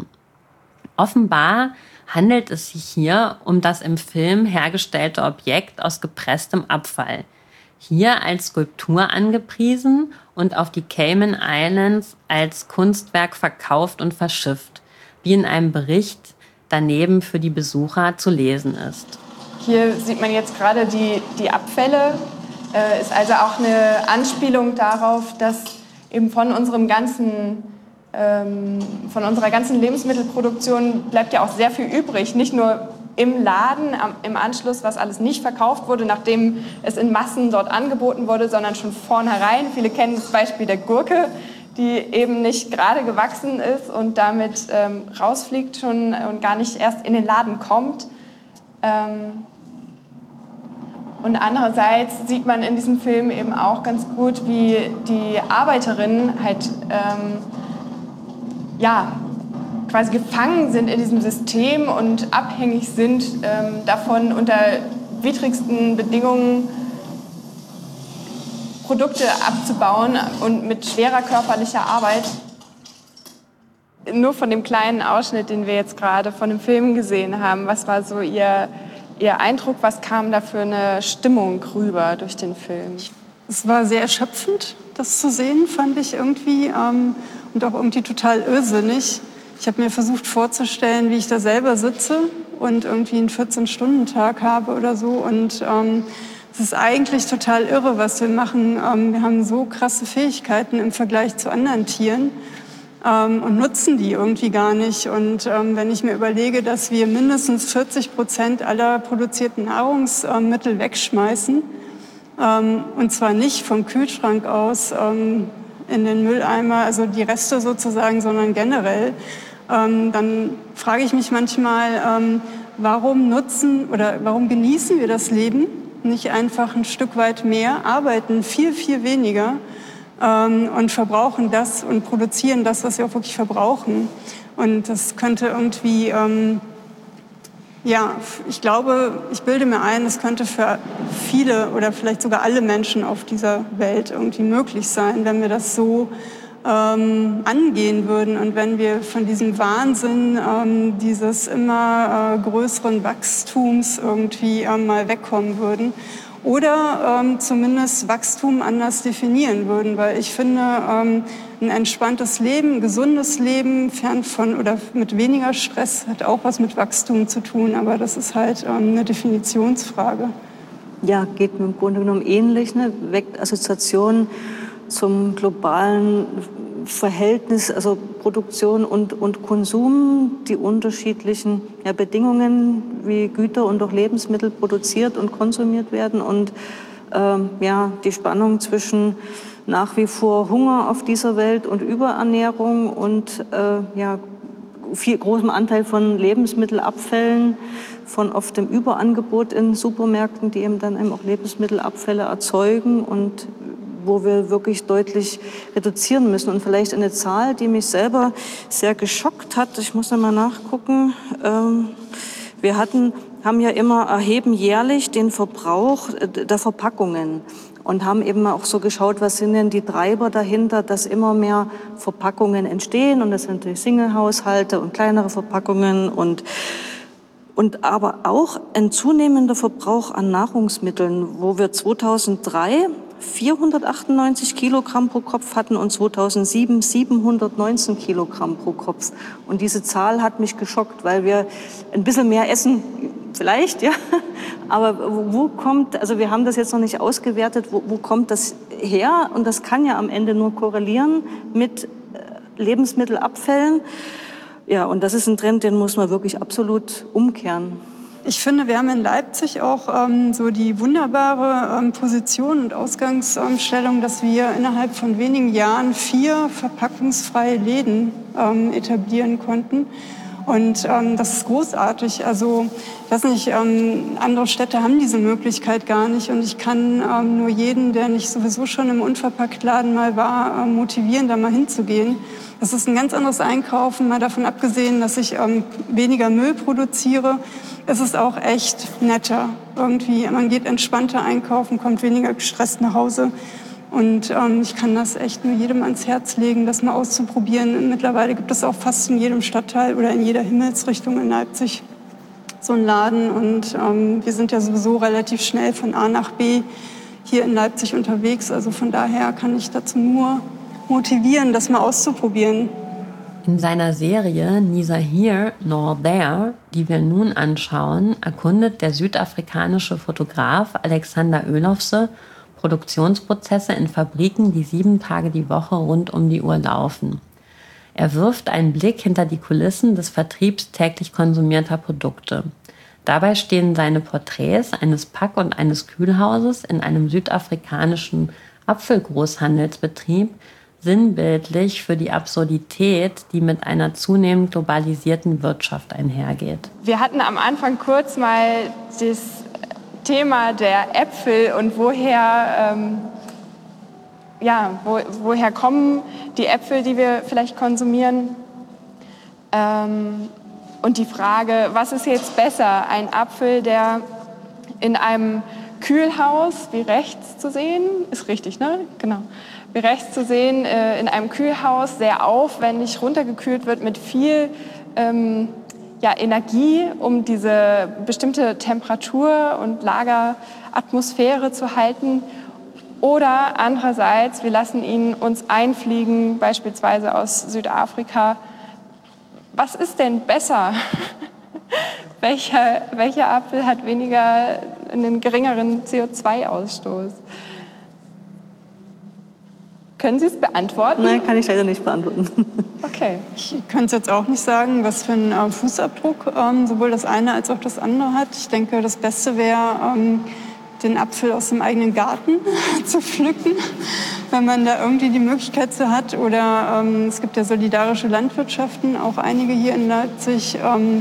Offenbar handelt es sich hier um das im Film hergestellte Objekt aus gepresstem Abfall. Hier als Skulptur angepriesen und auf die Cayman Islands als Kunstwerk verkauft und verschifft, wie in einem Bericht daneben für die Besucher zu lesen ist. Hier sieht man jetzt gerade die Abfälle. Ist also auch eine Anspielung darauf, dass eben von unserer ganzen Lebensmittelproduktion bleibt ja auch sehr viel übrig. Nicht nur im Laden, im Anschluss, was alles nicht verkauft wurde, nachdem es in Massen dort angeboten wurde, sondern schon vornherein. Viele kennen das Beispiel der Gurke, die eben nicht gerade gewachsen ist und damit rausfliegt schon und gar nicht erst in den Laden kommt. Und andererseits sieht man in diesem Film eben auch ganz gut, wie die Arbeiterinnen halt quasi gefangen sind in diesem System und abhängig sind davon, unter widrigsten Bedingungen Produkte abzubauen und mit schwerer körperlicher Arbeit. Nur von dem kleinen Ausschnitt, den wir jetzt gerade von dem Film gesehen haben, was war so Ihr Eindruck, was kam da für eine Stimmung rüber durch den Film? Es war sehr erschöpfend, das zu sehen, fand ich irgendwie, und auch irgendwie total irrsinnig. Ich habe mir versucht vorzustellen, wie ich da selber sitze und irgendwie einen 14-Stunden-Tag habe oder so. Und es ist eigentlich total irre, was wir machen. Wir haben so krasse Fähigkeiten im Vergleich zu anderen Tieren. Und nutzen die irgendwie gar nicht. Und wenn ich mir überlege, dass wir mindestens 40% aller produzierten Nahrungsmittel wegschmeißen, und zwar nicht vom Kühlschrank aus in den Mülleimer, also die Reste sozusagen, sondern generell, dann frage ich mich manchmal, warum genießen wir das Leben nicht einfach ein Stück weit mehr, arbeiten viel, viel weniger, und verbrauchen das und produzieren das, was wir auch wirklich verbrauchen. Und das könnte irgendwie, ich glaube, ich bilde mir ein, es könnte für viele oder vielleicht sogar alle Menschen auf dieser Welt irgendwie möglich sein, wenn wir das so angehen würden und wenn wir von diesem Wahnsinn dieses immer größeren Wachstums irgendwie mal wegkommen würden. Oder zumindest Wachstum anders definieren würden, weil ich finde, ein entspanntes Leben, ein gesundes Leben, fern von oder mit weniger Stress, hat auch was mit Wachstum zu tun, aber das ist halt eine Definitionsfrage. Ja, geht mir im Grunde genommen ähnlich, ne? Weckt Assoziationen zum globalen Verhältnis, also Produktion und Konsum, die unterschiedlichen Bedingungen, wie Güter und auch Lebensmittel produziert und konsumiert werden und die Spannung zwischen nach wie vor Hunger auf dieser Welt und Überernährung und viel großem Anteil von Lebensmittelabfällen, von oft dem Überangebot in Supermärkten, die eben dann eben auch Lebensmittelabfälle erzeugen und wo wir wirklich deutlich reduzieren müssen. Und vielleicht eine Zahl, die mich selber sehr geschockt hat, ich muss noch mal nachgucken, wir erheben jährlich den Verbrauch der Verpackungen und haben eben auch so geschaut, was sind denn die Treiber dahinter, dass immer mehr Verpackungen entstehen. Und das sind natürlich Single-Haushalte und kleinere Verpackungen und aber auch ein zunehmender Verbrauch an Nahrungsmitteln, wo wir 2003 498 Kilogramm pro Kopf hatten und 2007 719 Kilogramm pro Kopf. Und diese Zahl hat mich geschockt, weil wir ein bisschen mehr essen, vielleicht, ja. Aber wir haben das jetzt noch nicht ausgewertet, wo kommt das her? Und das kann ja am Ende nur korrelieren mit Lebensmittelabfällen. Ja, und das ist ein Trend, den muss man wirklich absolut umkehren. Ich finde, wir haben in Leipzig auch so die wunderbare Position und Ausgangsstellung, dass wir innerhalb von wenigen Jahren 4 verpackungsfreie Läden etablieren konnten. Und das ist großartig. Also, ich weiß nicht, andere Städte haben diese Möglichkeit gar nicht. Und ich kann nur jeden, der nicht sowieso schon im Unverpacktladen mal war, motivieren, da mal hinzugehen. Das ist ein ganz anderes Einkaufen, mal davon abgesehen, dass ich weniger Müll produziere. Es ist auch echt netter. Irgendwie, man geht entspannter einkaufen, kommt weniger gestresst nach Hause. Und ich kann das echt nur jedem ans Herz legen, das mal auszuprobieren. Mittlerweile gibt es auch fast in jedem Stadtteil oder in jeder Himmelsrichtung in Leipzig so einen Laden. Und wir sind ja sowieso relativ schnell von A nach B hier in Leipzig unterwegs. Also von daher kann ich dazu nur motivieren, das mal auszuprobieren. In seiner Serie Neither Here Nor There, die wir nun anschauen, erkundet der südafrikanische Fotograf Alexander Ölovse Produktionsprozesse in Fabriken, die 7 Tage die Woche rund um die Uhr laufen. Er wirft einen Blick hinter die Kulissen des Vertriebs täglich konsumierter Produkte. Dabei stehen seine Porträts eines Pack- und eines Kühlhauses in einem südafrikanischen Apfelgroßhandelsbetrieb sinnbildlich für die Absurdität, die mit einer zunehmend globalisierten Wirtschaft einhergeht. Wir hatten am Anfang kurz mal Thema der Äpfel und woher kommen die Äpfel, die wir vielleicht konsumieren. Und die Frage, was ist jetzt besser? Ein Apfel, der in einem Kühlhaus, wie rechts zu sehen, ist richtig, ne? Genau. Wie rechts zu sehen, in einem Kühlhaus sehr aufwendig runtergekühlt wird mit viel Energie, um diese bestimmte Temperatur und Lageratmosphäre zu halten. Oder andererseits, wir lassen ihn uns einfliegen, beispielsweise aus Südafrika. Was ist denn besser? Welcher Apfel hat einen geringeren CO2-Ausstoß? Können Sie es beantworten? Nein, kann ich leider nicht beantworten. Okay. Ich könnte es jetzt auch nicht sagen, was für einen Fußabdruck sowohl das eine als auch das andere hat. Ich denke, das Beste wäre, den Apfel aus dem eigenen Garten zu pflücken, wenn man da irgendwie die Möglichkeit zu hat. Oder es gibt ja solidarische Landwirtschaften, auch einige hier in Leipzig.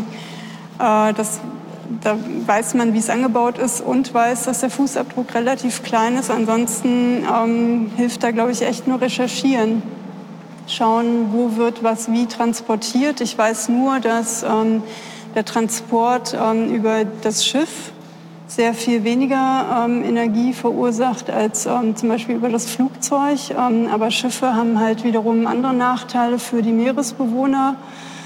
Da weiß man, wie es angebaut ist und weiß, dass der Fußabdruck relativ klein ist. Ansonsten hilft da, glaube ich, echt nur recherchieren. Schauen, wo wird was wie transportiert. Ich weiß nur, dass der Transport über das Schiff sehr viel weniger Energie verursacht als zum Beispiel über das Flugzeug. Aber Schiffe haben halt wiederum andere Nachteile für die Meeresbewohner.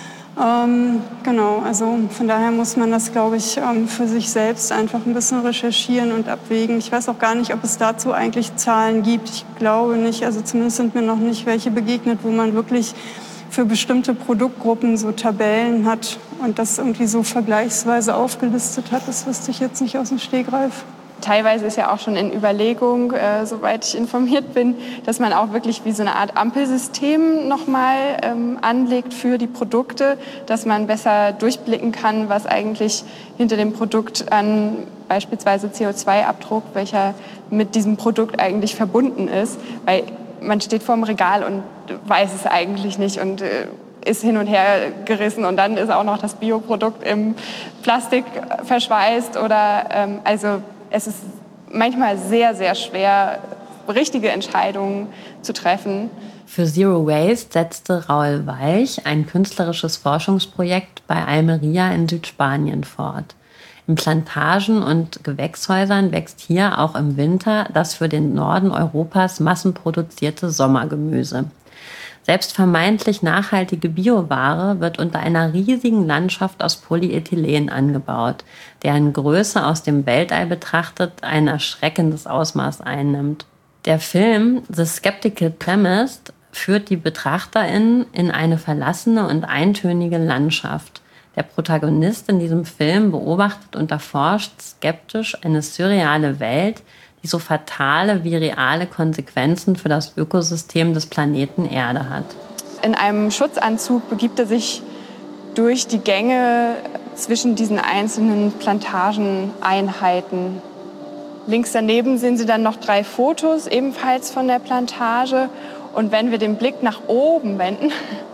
Genau, also von daher muss man das, glaube ich, für sich selbst einfach ein bisschen recherchieren und abwägen. Ich weiß auch gar nicht, ob es dazu eigentlich Zahlen gibt. Ich glaube nicht, also zumindest sind mir noch nicht welche begegnet, wo man wirklich für bestimmte Produktgruppen so Tabellen hat und das irgendwie so vergleichsweise aufgelistet hat. Das wüsste ich jetzt nicht aus dem Stegreif. Teilweise ist ja auch schon in Überlegung, soweit ich informiert bin, dass man auch wirklich wie so eine Art Ampelsystem nochmal anlegt für die Produkte, dass man besser durchblicken kann, was eigentlich hinter dem Produkt an beispielsweise CO2-Abdruck, welcher mit diesem Produkt eigentlich verbunden ist. Weil man steht vor dem Regal und weiß es eigentlich nicht und ist hin und her gerissen und dann ist auch noch das Bioprodukt im Plastik verschweißt oder also es ist manchmal sehr, sehr schwer, richtige Entscheidungen zu treffen. Für Zero Waste setzte Raul Walch ein künstlerisches Forschungsprojekt bei Almeria in Südspanien fort. In Plantagen und Gewächshäusern wächst hier auch im Winter das für den Norden Europas massenproduzierte Sommergemüse. Selbst vermeintlich nachhaltige Bioware wird unter einer riesigen Landschaft aus Polyethylen angebaut, deren Größe aus dem Weltall betrachtet ein erschreckendes Ausmaß einnimmt. Der Film The Skeptical Chemist führt die BetrachterInnen in eine verlassene und eintönige Landschaft. Der Protagonist in diesem Film beobachtet und erforscht skeptisch eine surreale Welt, die so fatale wie reale Konsequenzen für das Ökosystem des Planeten Erde hat. In einem Schutzanzug begibt er sich durch die Gänge zwischen diesen einzelnen Plantageneinheiten. Links daneben sehen Sie dann noch 3 Fotos, ebenfalls von der Plantage. Und wenn wir den Blick nach oben wenden,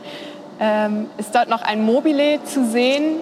ist dort noch ein Mobile zu sehen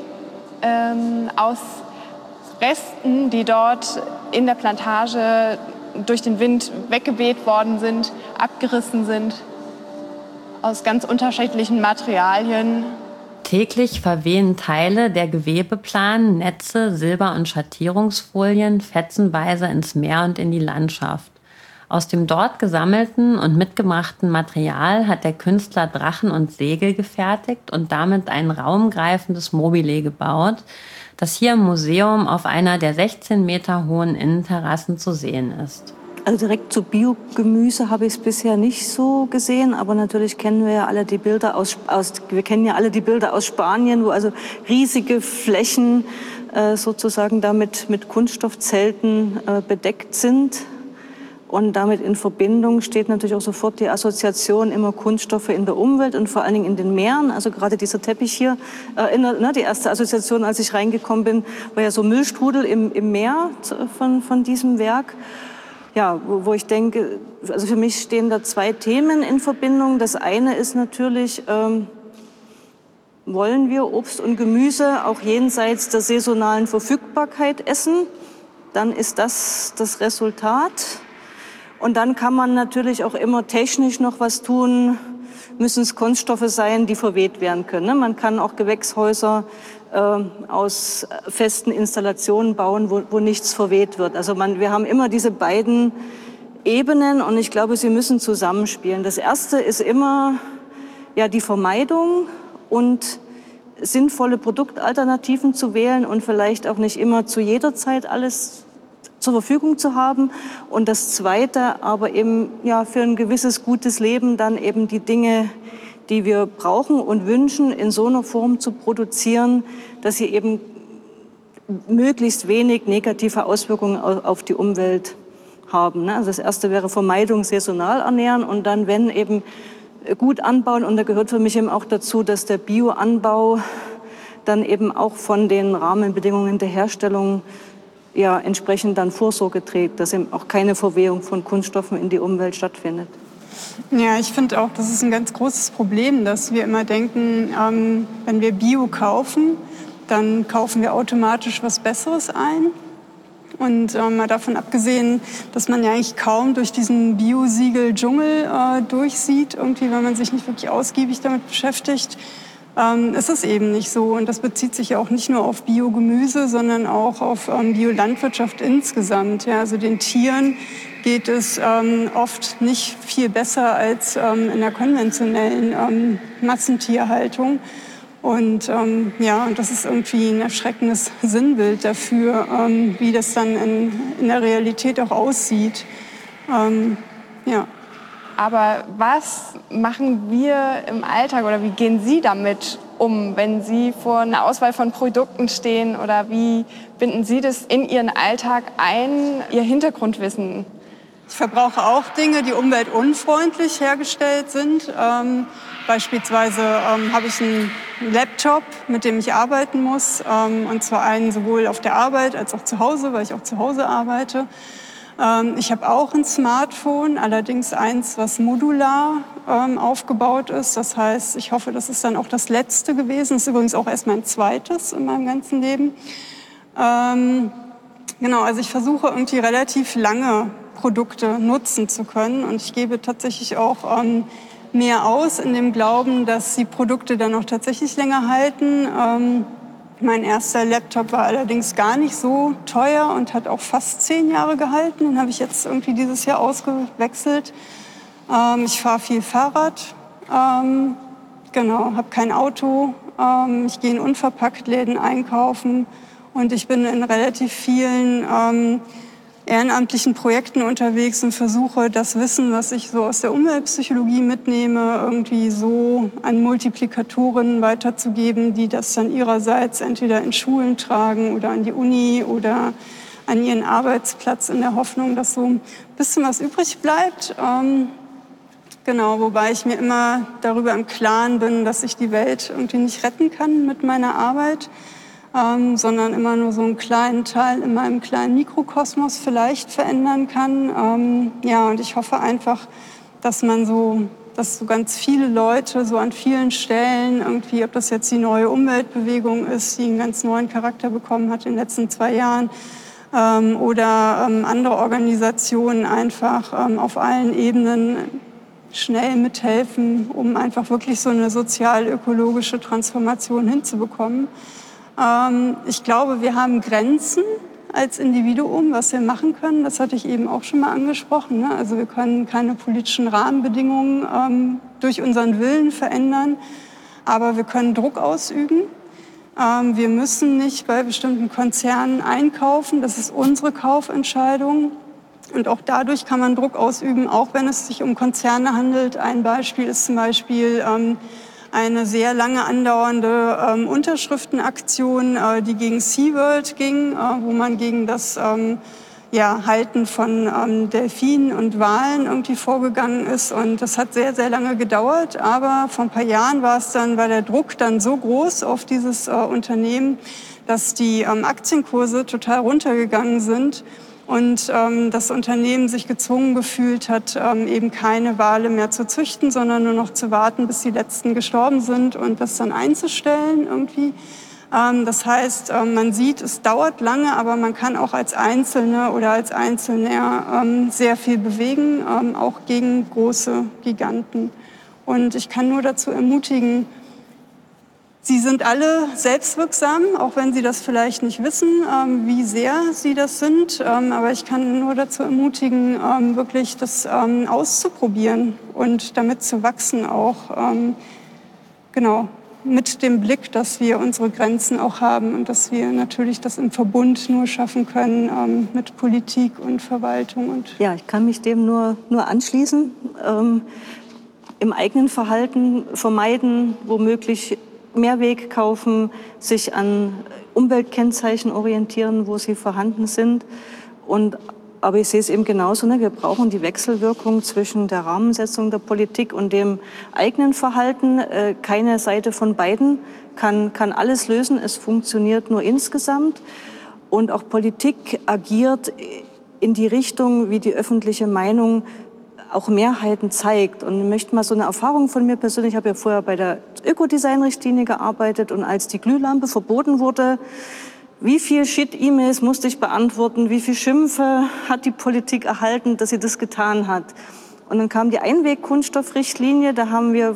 aus Resten, die dort in der Plantage durch den Wind weggeweht worden sind, abgerissen sind, aus ganz unterschiedlichen Materialien. Täglich verwehen Teile der Gewebeplanen, Netze, Silber- und Schattierungsfolien fetzenweise ins Meer und in die Landschaft. Aus dem dort gesammelten und mitgebrachten Material hat der Künstler Drachen und Segel gefertigt und damit ein raumgreifendes Mobile gebaut, das hier im Museum auf einer der 16 Meter hohen Innenterrassen zu sehen ist. Also direkt zu Biogemüse habe ich es bisher nicht so gesehen, aber natürlich kennen wir ja alle die Bilder aus Spanien, wo also riesige Flächen sozusagen damit mit Kunststoffzelten bedeckt sind. Und damit in Verbindung steht natürlich auch sofort die Assoziation immer Kunststoffe in der Umwelt und vor allen Dingen in den Meeren. Also gerade dieser Teppich hier, die erste Assoziation, als ich reingekommen bin, war ja so Müllstrudel im Meer von diesem Werk. Ja, wo ich denke, also für mich stehen da 2 Themen in Verbindung. Das eine ist natürlich, wollen wir Obst und Gemüse auch jenseits der saisonalen Verfügbarkeit essen? dann ist das das Resultat. Und dann kann man natürlich auch immer technisch noch was tun. Müssen es Kunststoffe sein, die verweht werden können. Ne? Man kann auch Gewächshäuser aus festen Installationen bauen, wo nichts verweht wird. Also wir haben immer diese beiden Ebenen und ich glaube, sie müssen zusammenspielen. Das erste ist immer die Vermeidung und sinnvolle Produktalternativen zu wählen und vielleicht auch nicht immer zu jeder Zeit alles zur Verfügung zu haben. Und das Zweite, aber eben für ein gewisses gutes Leben dann eben die Dinge, die wir brauchen und wünschen, in so einer Form zu produzieren, dass sie eben möglichst wenig negative Auswirkungen auf die Umwelt haben. Also das Erste wäre Vermeidung, saisonal ernähren und dann, wenn eben gut anbauen. Und da gehört für mich eben auch dazu, dass der Bioanbau dann eben auch von den Rahmenbedingungen der Herstellung entsprechend dann Vorsorge trägt, dass eben auch keine Verwehung von Kunststoffen in die Umwelt stattfindet. Ja, ich finde auch, das ist ein ganz großes Problem, dass wir immer denken, wenn wir Bio kaufen, dann kaufen wir automatisch was Besseres ein. Und mal davon abgesehen, dass man ja eigentlich kaum durch diesen Bio-Siegel-Dschungel durchsieht, irgendwie, wenn man sich nicht wirklich ausgiebig damit beschäftigt, ist es eben nicht so. Und das bezieht sich ja auch nicht nur auf Biogemüse, sondern auch auf Biolandwirtschaft insgesamt. Ja, also den Tieren geht es oft nicht viel besser als in der konventionellen Massentierhaltung. Und und das ist irgendwie ein erschreckendes Sinnbild dafür, wie das dann in der Realität auch aussieht. Aber was machen wir im Alltag oder wie gehen Sie damit um, wenn Sie vor einer Auswahl von Produkten stehen? Oder wie binden Sie das in Ihren Alltag ein, Ihr Hintergrundwissen? Ich verbrauche auch Dinge, die umweltunfreundlich hergestellt sind. Beispielsweise habe ich einen Laptop, mit dem ich arbeiten muss. Und zwar einen sowohl auf der Arbeit als auch zu Hause, weil ich auch zu Hause arbeite. Ich habe auch ein Smartphone, allerdings eins, was modular aufgebaut ist. Das heißt, ich hoffe, das ist dann auch das letzte gewesen. Das ist übrigens auch erst mein zweites in meinem ganzen Leben. Also ich versuche irgendwie relativ lange Produkte nutzen zu können. Und ich gebe tatsächlich auch mehr aus in dem Glauben, dass die Produkte dann auch tatsächlich länger halten. Mein erster Laptop war allerdings gar nicht so teuer und hat auch fast 10 Jahre gehalten. Den habe ich jetzt irgendwie dieses Jahr ausgewechselt. Ich fahre viel Fahrrad, habe kein Auto. Ich gehe in Unverpacktläden einkaufen und ich bin in relativ vielen ehrenamtlichen Projekten unterwegs und versuche, das Wissen, was ich so aus der Umweltpsychologie mitnehme, irgendwie so an Multiplikatoren weiterzugeben, die das dann ihrerseits entweder in Schulen tragen oder an die Uni oder an ihren Arbeitsplatz in der Hoffnung, dass so ein bisschen was übrig bleibt. Wobei ich mir immer darüber im Klaren bin, dass ich die Welt irgendwie nicht retten kann mit meiner Arbeit. Sondern immer nur so einen kleinen Teil in meinem kleinen Mikrokosmos vielleicht verändern kann. Und ich hoffe einfach, dass so ganz viele Leute so an vielen Stellen irgendwie, ob das jetzt die neue Umweltbewegung ist, die einen ganz neuen Charakter bekommen hat in den letzten 2 Jahren, oder andere Organisationen einfach auf allen Ebenen schnell mithelfen, um einfach wirklich so eine sozial-ökologische Transformation hinzubekommen. Ich glaube, wir haben Grenzen als Individuum, was wir machen können. Das hatte ich eben auch schon mal angesprochen. Ne? Also wir können keine politischen Rahmenbedingungen durch unseren Willen verändern, aber wir können Druck ausüben. Wir müssen nicht bei bestimmten Konzernen einkaufen. Das ist unsere Kaufentscheidung. Und auch dadurch kann man Druck ausüben, auch wenn es sich um Konzerne handelt. Ein Beispiel ist zum Beispiel eine sehr lange andauernde Unterschriftenaktion, die gegen SeaWorld ging, wo man gegen das Halten von Delfinen und Walen irgendwie vorgegangen ist. Und das hat sehr, sehr lange gedauert. Aber vor ein paar Jahren war der Druck dann so groß auf dieses Unternehmen, dass die Aktienkurse total runtergegangen sind. Und das Unternehmen sich gezwungen gefühlt hat, eben keine Wale mehr zu züchten, sondern nur noch zu warten, bis die letzten gestorben sind und das dann einzustellen irgendwie. Das heißt, man sieht, es dauert lange, aber man kann auch als Einzelne oder als Einzelner sehr viel bewegen, auch gegen große Giganten. Und ich kann nur dazu ermutigen, Sie sind alle selbstwirksam, auch wenn Sie das vielleicht nicht wissen, wie sehr Sie das sind. Aber ich kann nur dazu ermutigen, wirklich das auszuprobieren und damit zu wachsen auch. Genau, mit dem Blick, dass wir unsere Grenzen auch haben und dass wir natürlich das im Verbund nur schaffen können mit Politik und Verwaltung. Und ja, ich kann mich dem nur anschließen. Im eigenen Verhalten vermeiden, womöglich Mehrweg kaufen, sich an Umweltkennzeichen orientieren, wo sie vorhanden sind. Aber ich sehe es eben genauso, wir brauchen die Wechselwirkung zwischen der Rahmensetzung der Politik und dem eigenen Verhalten. Keine Seite von beiden kann alles lösen. Es funktioniert nur insgesamt. Und auch Politik agiert in die Richtung, wie die öffentliche Meinung auch Mehrheiten zeigt. Und ich möchte mal so eine Erfahrung von mir persönlich, ich habe ja vorher bei der Ökodesign-Richtlinie gearbeitet und als die Glühlampe verboten wurde, wie viel Shit-E-Mails musste ich beantworten, wie viel Schimpfe hat die Politik erhalten, dass sie das getan hat. Und dann kam die Einweg-Kunststoffrichtlinie, da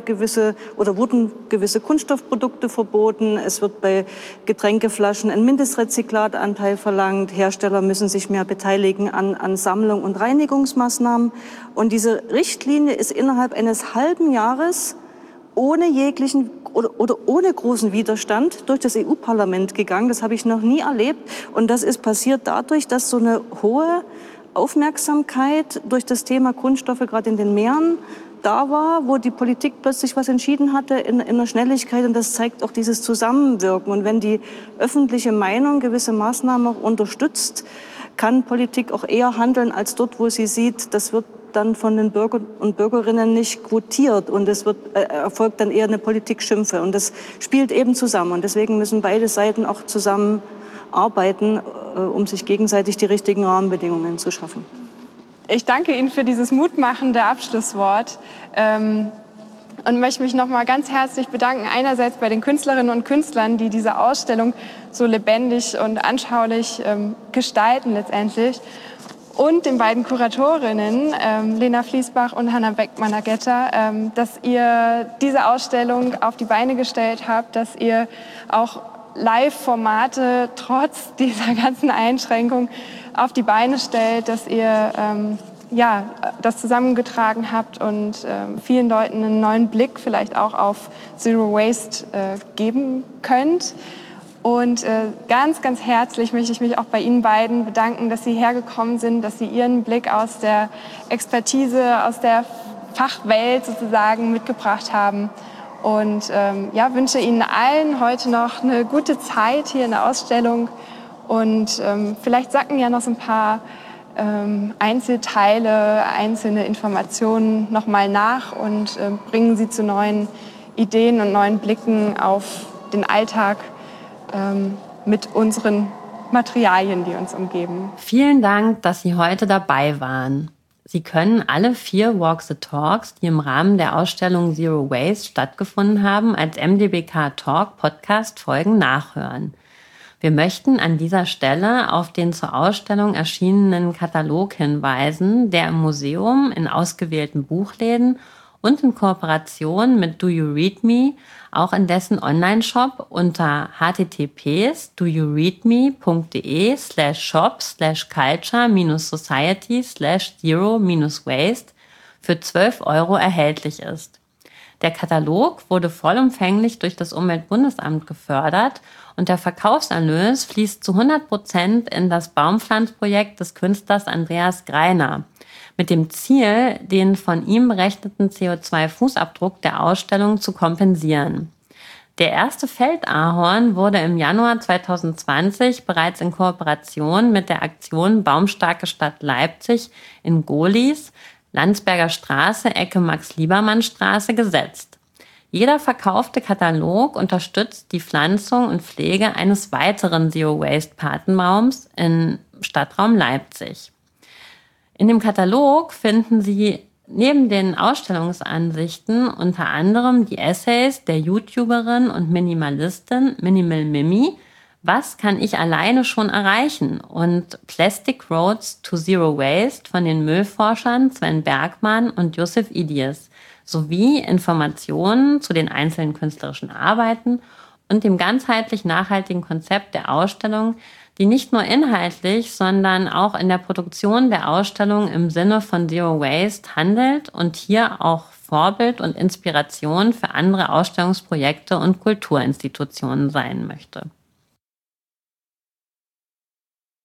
wurden gewisse Kunststoffprodukte verboten. Es wird bei Getränkeflaschen ein Mindestrezyklatanteil verlangt. Hersteller müssen sich mehr beteiligen an Sammlung und Reinigungsmaßnahmen. Und diese Richtlinie ist innerhalb eines halben Jahres ohne jeglichen oder ohne großen Widerstand durch das EU-Parlament gegangen. Das habe ich noch nie erlebt. Und das ist passiert dadurch, dass so eine hohe Aufmerksamkeit durch das Thema Kunststoffe gerade in den Meeren da war, wo die Politik plötzlich was entschieden hatte in der Schnelligkeit. Und das zeigt auch dieses Zusammenwirken. Und wenn die öffentliche Meinung gewisse Maßnahmen auch unterstützt, kann Politik auch eher handeln als dort, wo sie sieht, das wird dann von den Bürgern und Bürgerinnen nicht quotiert und es erfolgt dann eher eine Politikschimpfe. Und das spielt eben zusammen. Und deswegen müssen beide Seiten auch zusammen arbeiten, um sich gegenseitig die richtigen Rahmenbedingungen zu schaffen. Ich danke Ihnen für dieses mutmachende Abschlusswort und möchte mich noch mal ganz herzlich bedanken, einerseits bei den Künstlerinnen und Künstlern, die diese Ausstellung so lebendig und anschaulich gestalten letztendlich, und den beiden Kuratorinnen, Lena Fließbach und Hanna Beckmann-Agetter, dass ihr diese Ausstellung auf die Beine gestellt habt, dass ihr auch Live-Formate trotz dieser ganzen Einschränkung auf die Beine stellt, dass ihr das zusammengetragen habt und vielen Leuten einen neuen Blick vielleicht auch auf Zero Waste geben könnt. Und ganz, ganz herzlich möchte ich mich auch bei Ihnen beiden bedanken, dass Sie hergekommen sind, dass Sie Ihren Blick aus der Expertise, aus der Fachwelt sozusagen mitgebracht haben. Und wünsche Ihnen allen heute noch eine gute Zeit hier in der Ausstellung. Und vielleicht sacken ja noch so ein paar Einzelteile, einzelne Informationen noch mal nach und bringen Sie zu neuen Ideen und neuen Blicken auf den Alltag mit unseren Materialien, die uns umgeben. Vielen Dank, dass Sie heute dabei waren. Sie können alle 4 Walk the Talks, die im Rahmen der Ausstellung Zero Waste stattgefunden haben, als MDBK Talk Podcast Folgen nachhören. Wir möchten an dieser Stelle auf den zur Ausstellung erschienenen Katalog hinweisen, der im Museum in ausgewählten Buchläden und in Kooperation mit Do You Read Me auch in dessen Online-Shop unter http://shop/culture-society/zero-waste für 12 € erhältlich ist. Der Katalog wurde vollumfänglich durch das Umweltbundesamt gefördert und der Verkaufserlös fließt zu 100% in das Baumpflanzprojekt des Künstlers Andreas Greiner, mit dem Ziel, den von ihm berechneten CO2-Fußabdruck der Ausstellung zu kompensieren. Der erste Feldahorn wurde im Januar 2020 bereits in Kooperation mit der Aktion Baumstarke Stadt Leipzig in Gohlis, Landsberger Straße, Ecke Max-Liebermann-Straße gesetzt. Jeder verkaufte Katalog unterstützt die Pflanzung und Pflege eines weiteren Zero-Waste-Patenbaums im Stadtraum Leipzig. In dem Katalog finden Sie neben den Ausstellungsansichten unter anderem die Essays der YouTuberin und Minimalistin Minimal Mimi, Was kann ich alleine schon erreichen? Und Plastic Roads to Zero Waste von den Müllforschern Sven Bergmann und Yusuf Idias, sowie Informationen zu den einzelnen künstlerischen Arbeiten und dem ganzheitlich nachhaltigen Konzept der Ausstellung, die nicht nur inhaltlich, sondern auch in der Produktion der Ausstellung im Sinne von Zero Waste handelt und hier auch Vorbild und Inspiration für andere Ausstellungsprojekte und Kulturinstitutionen sein möchte.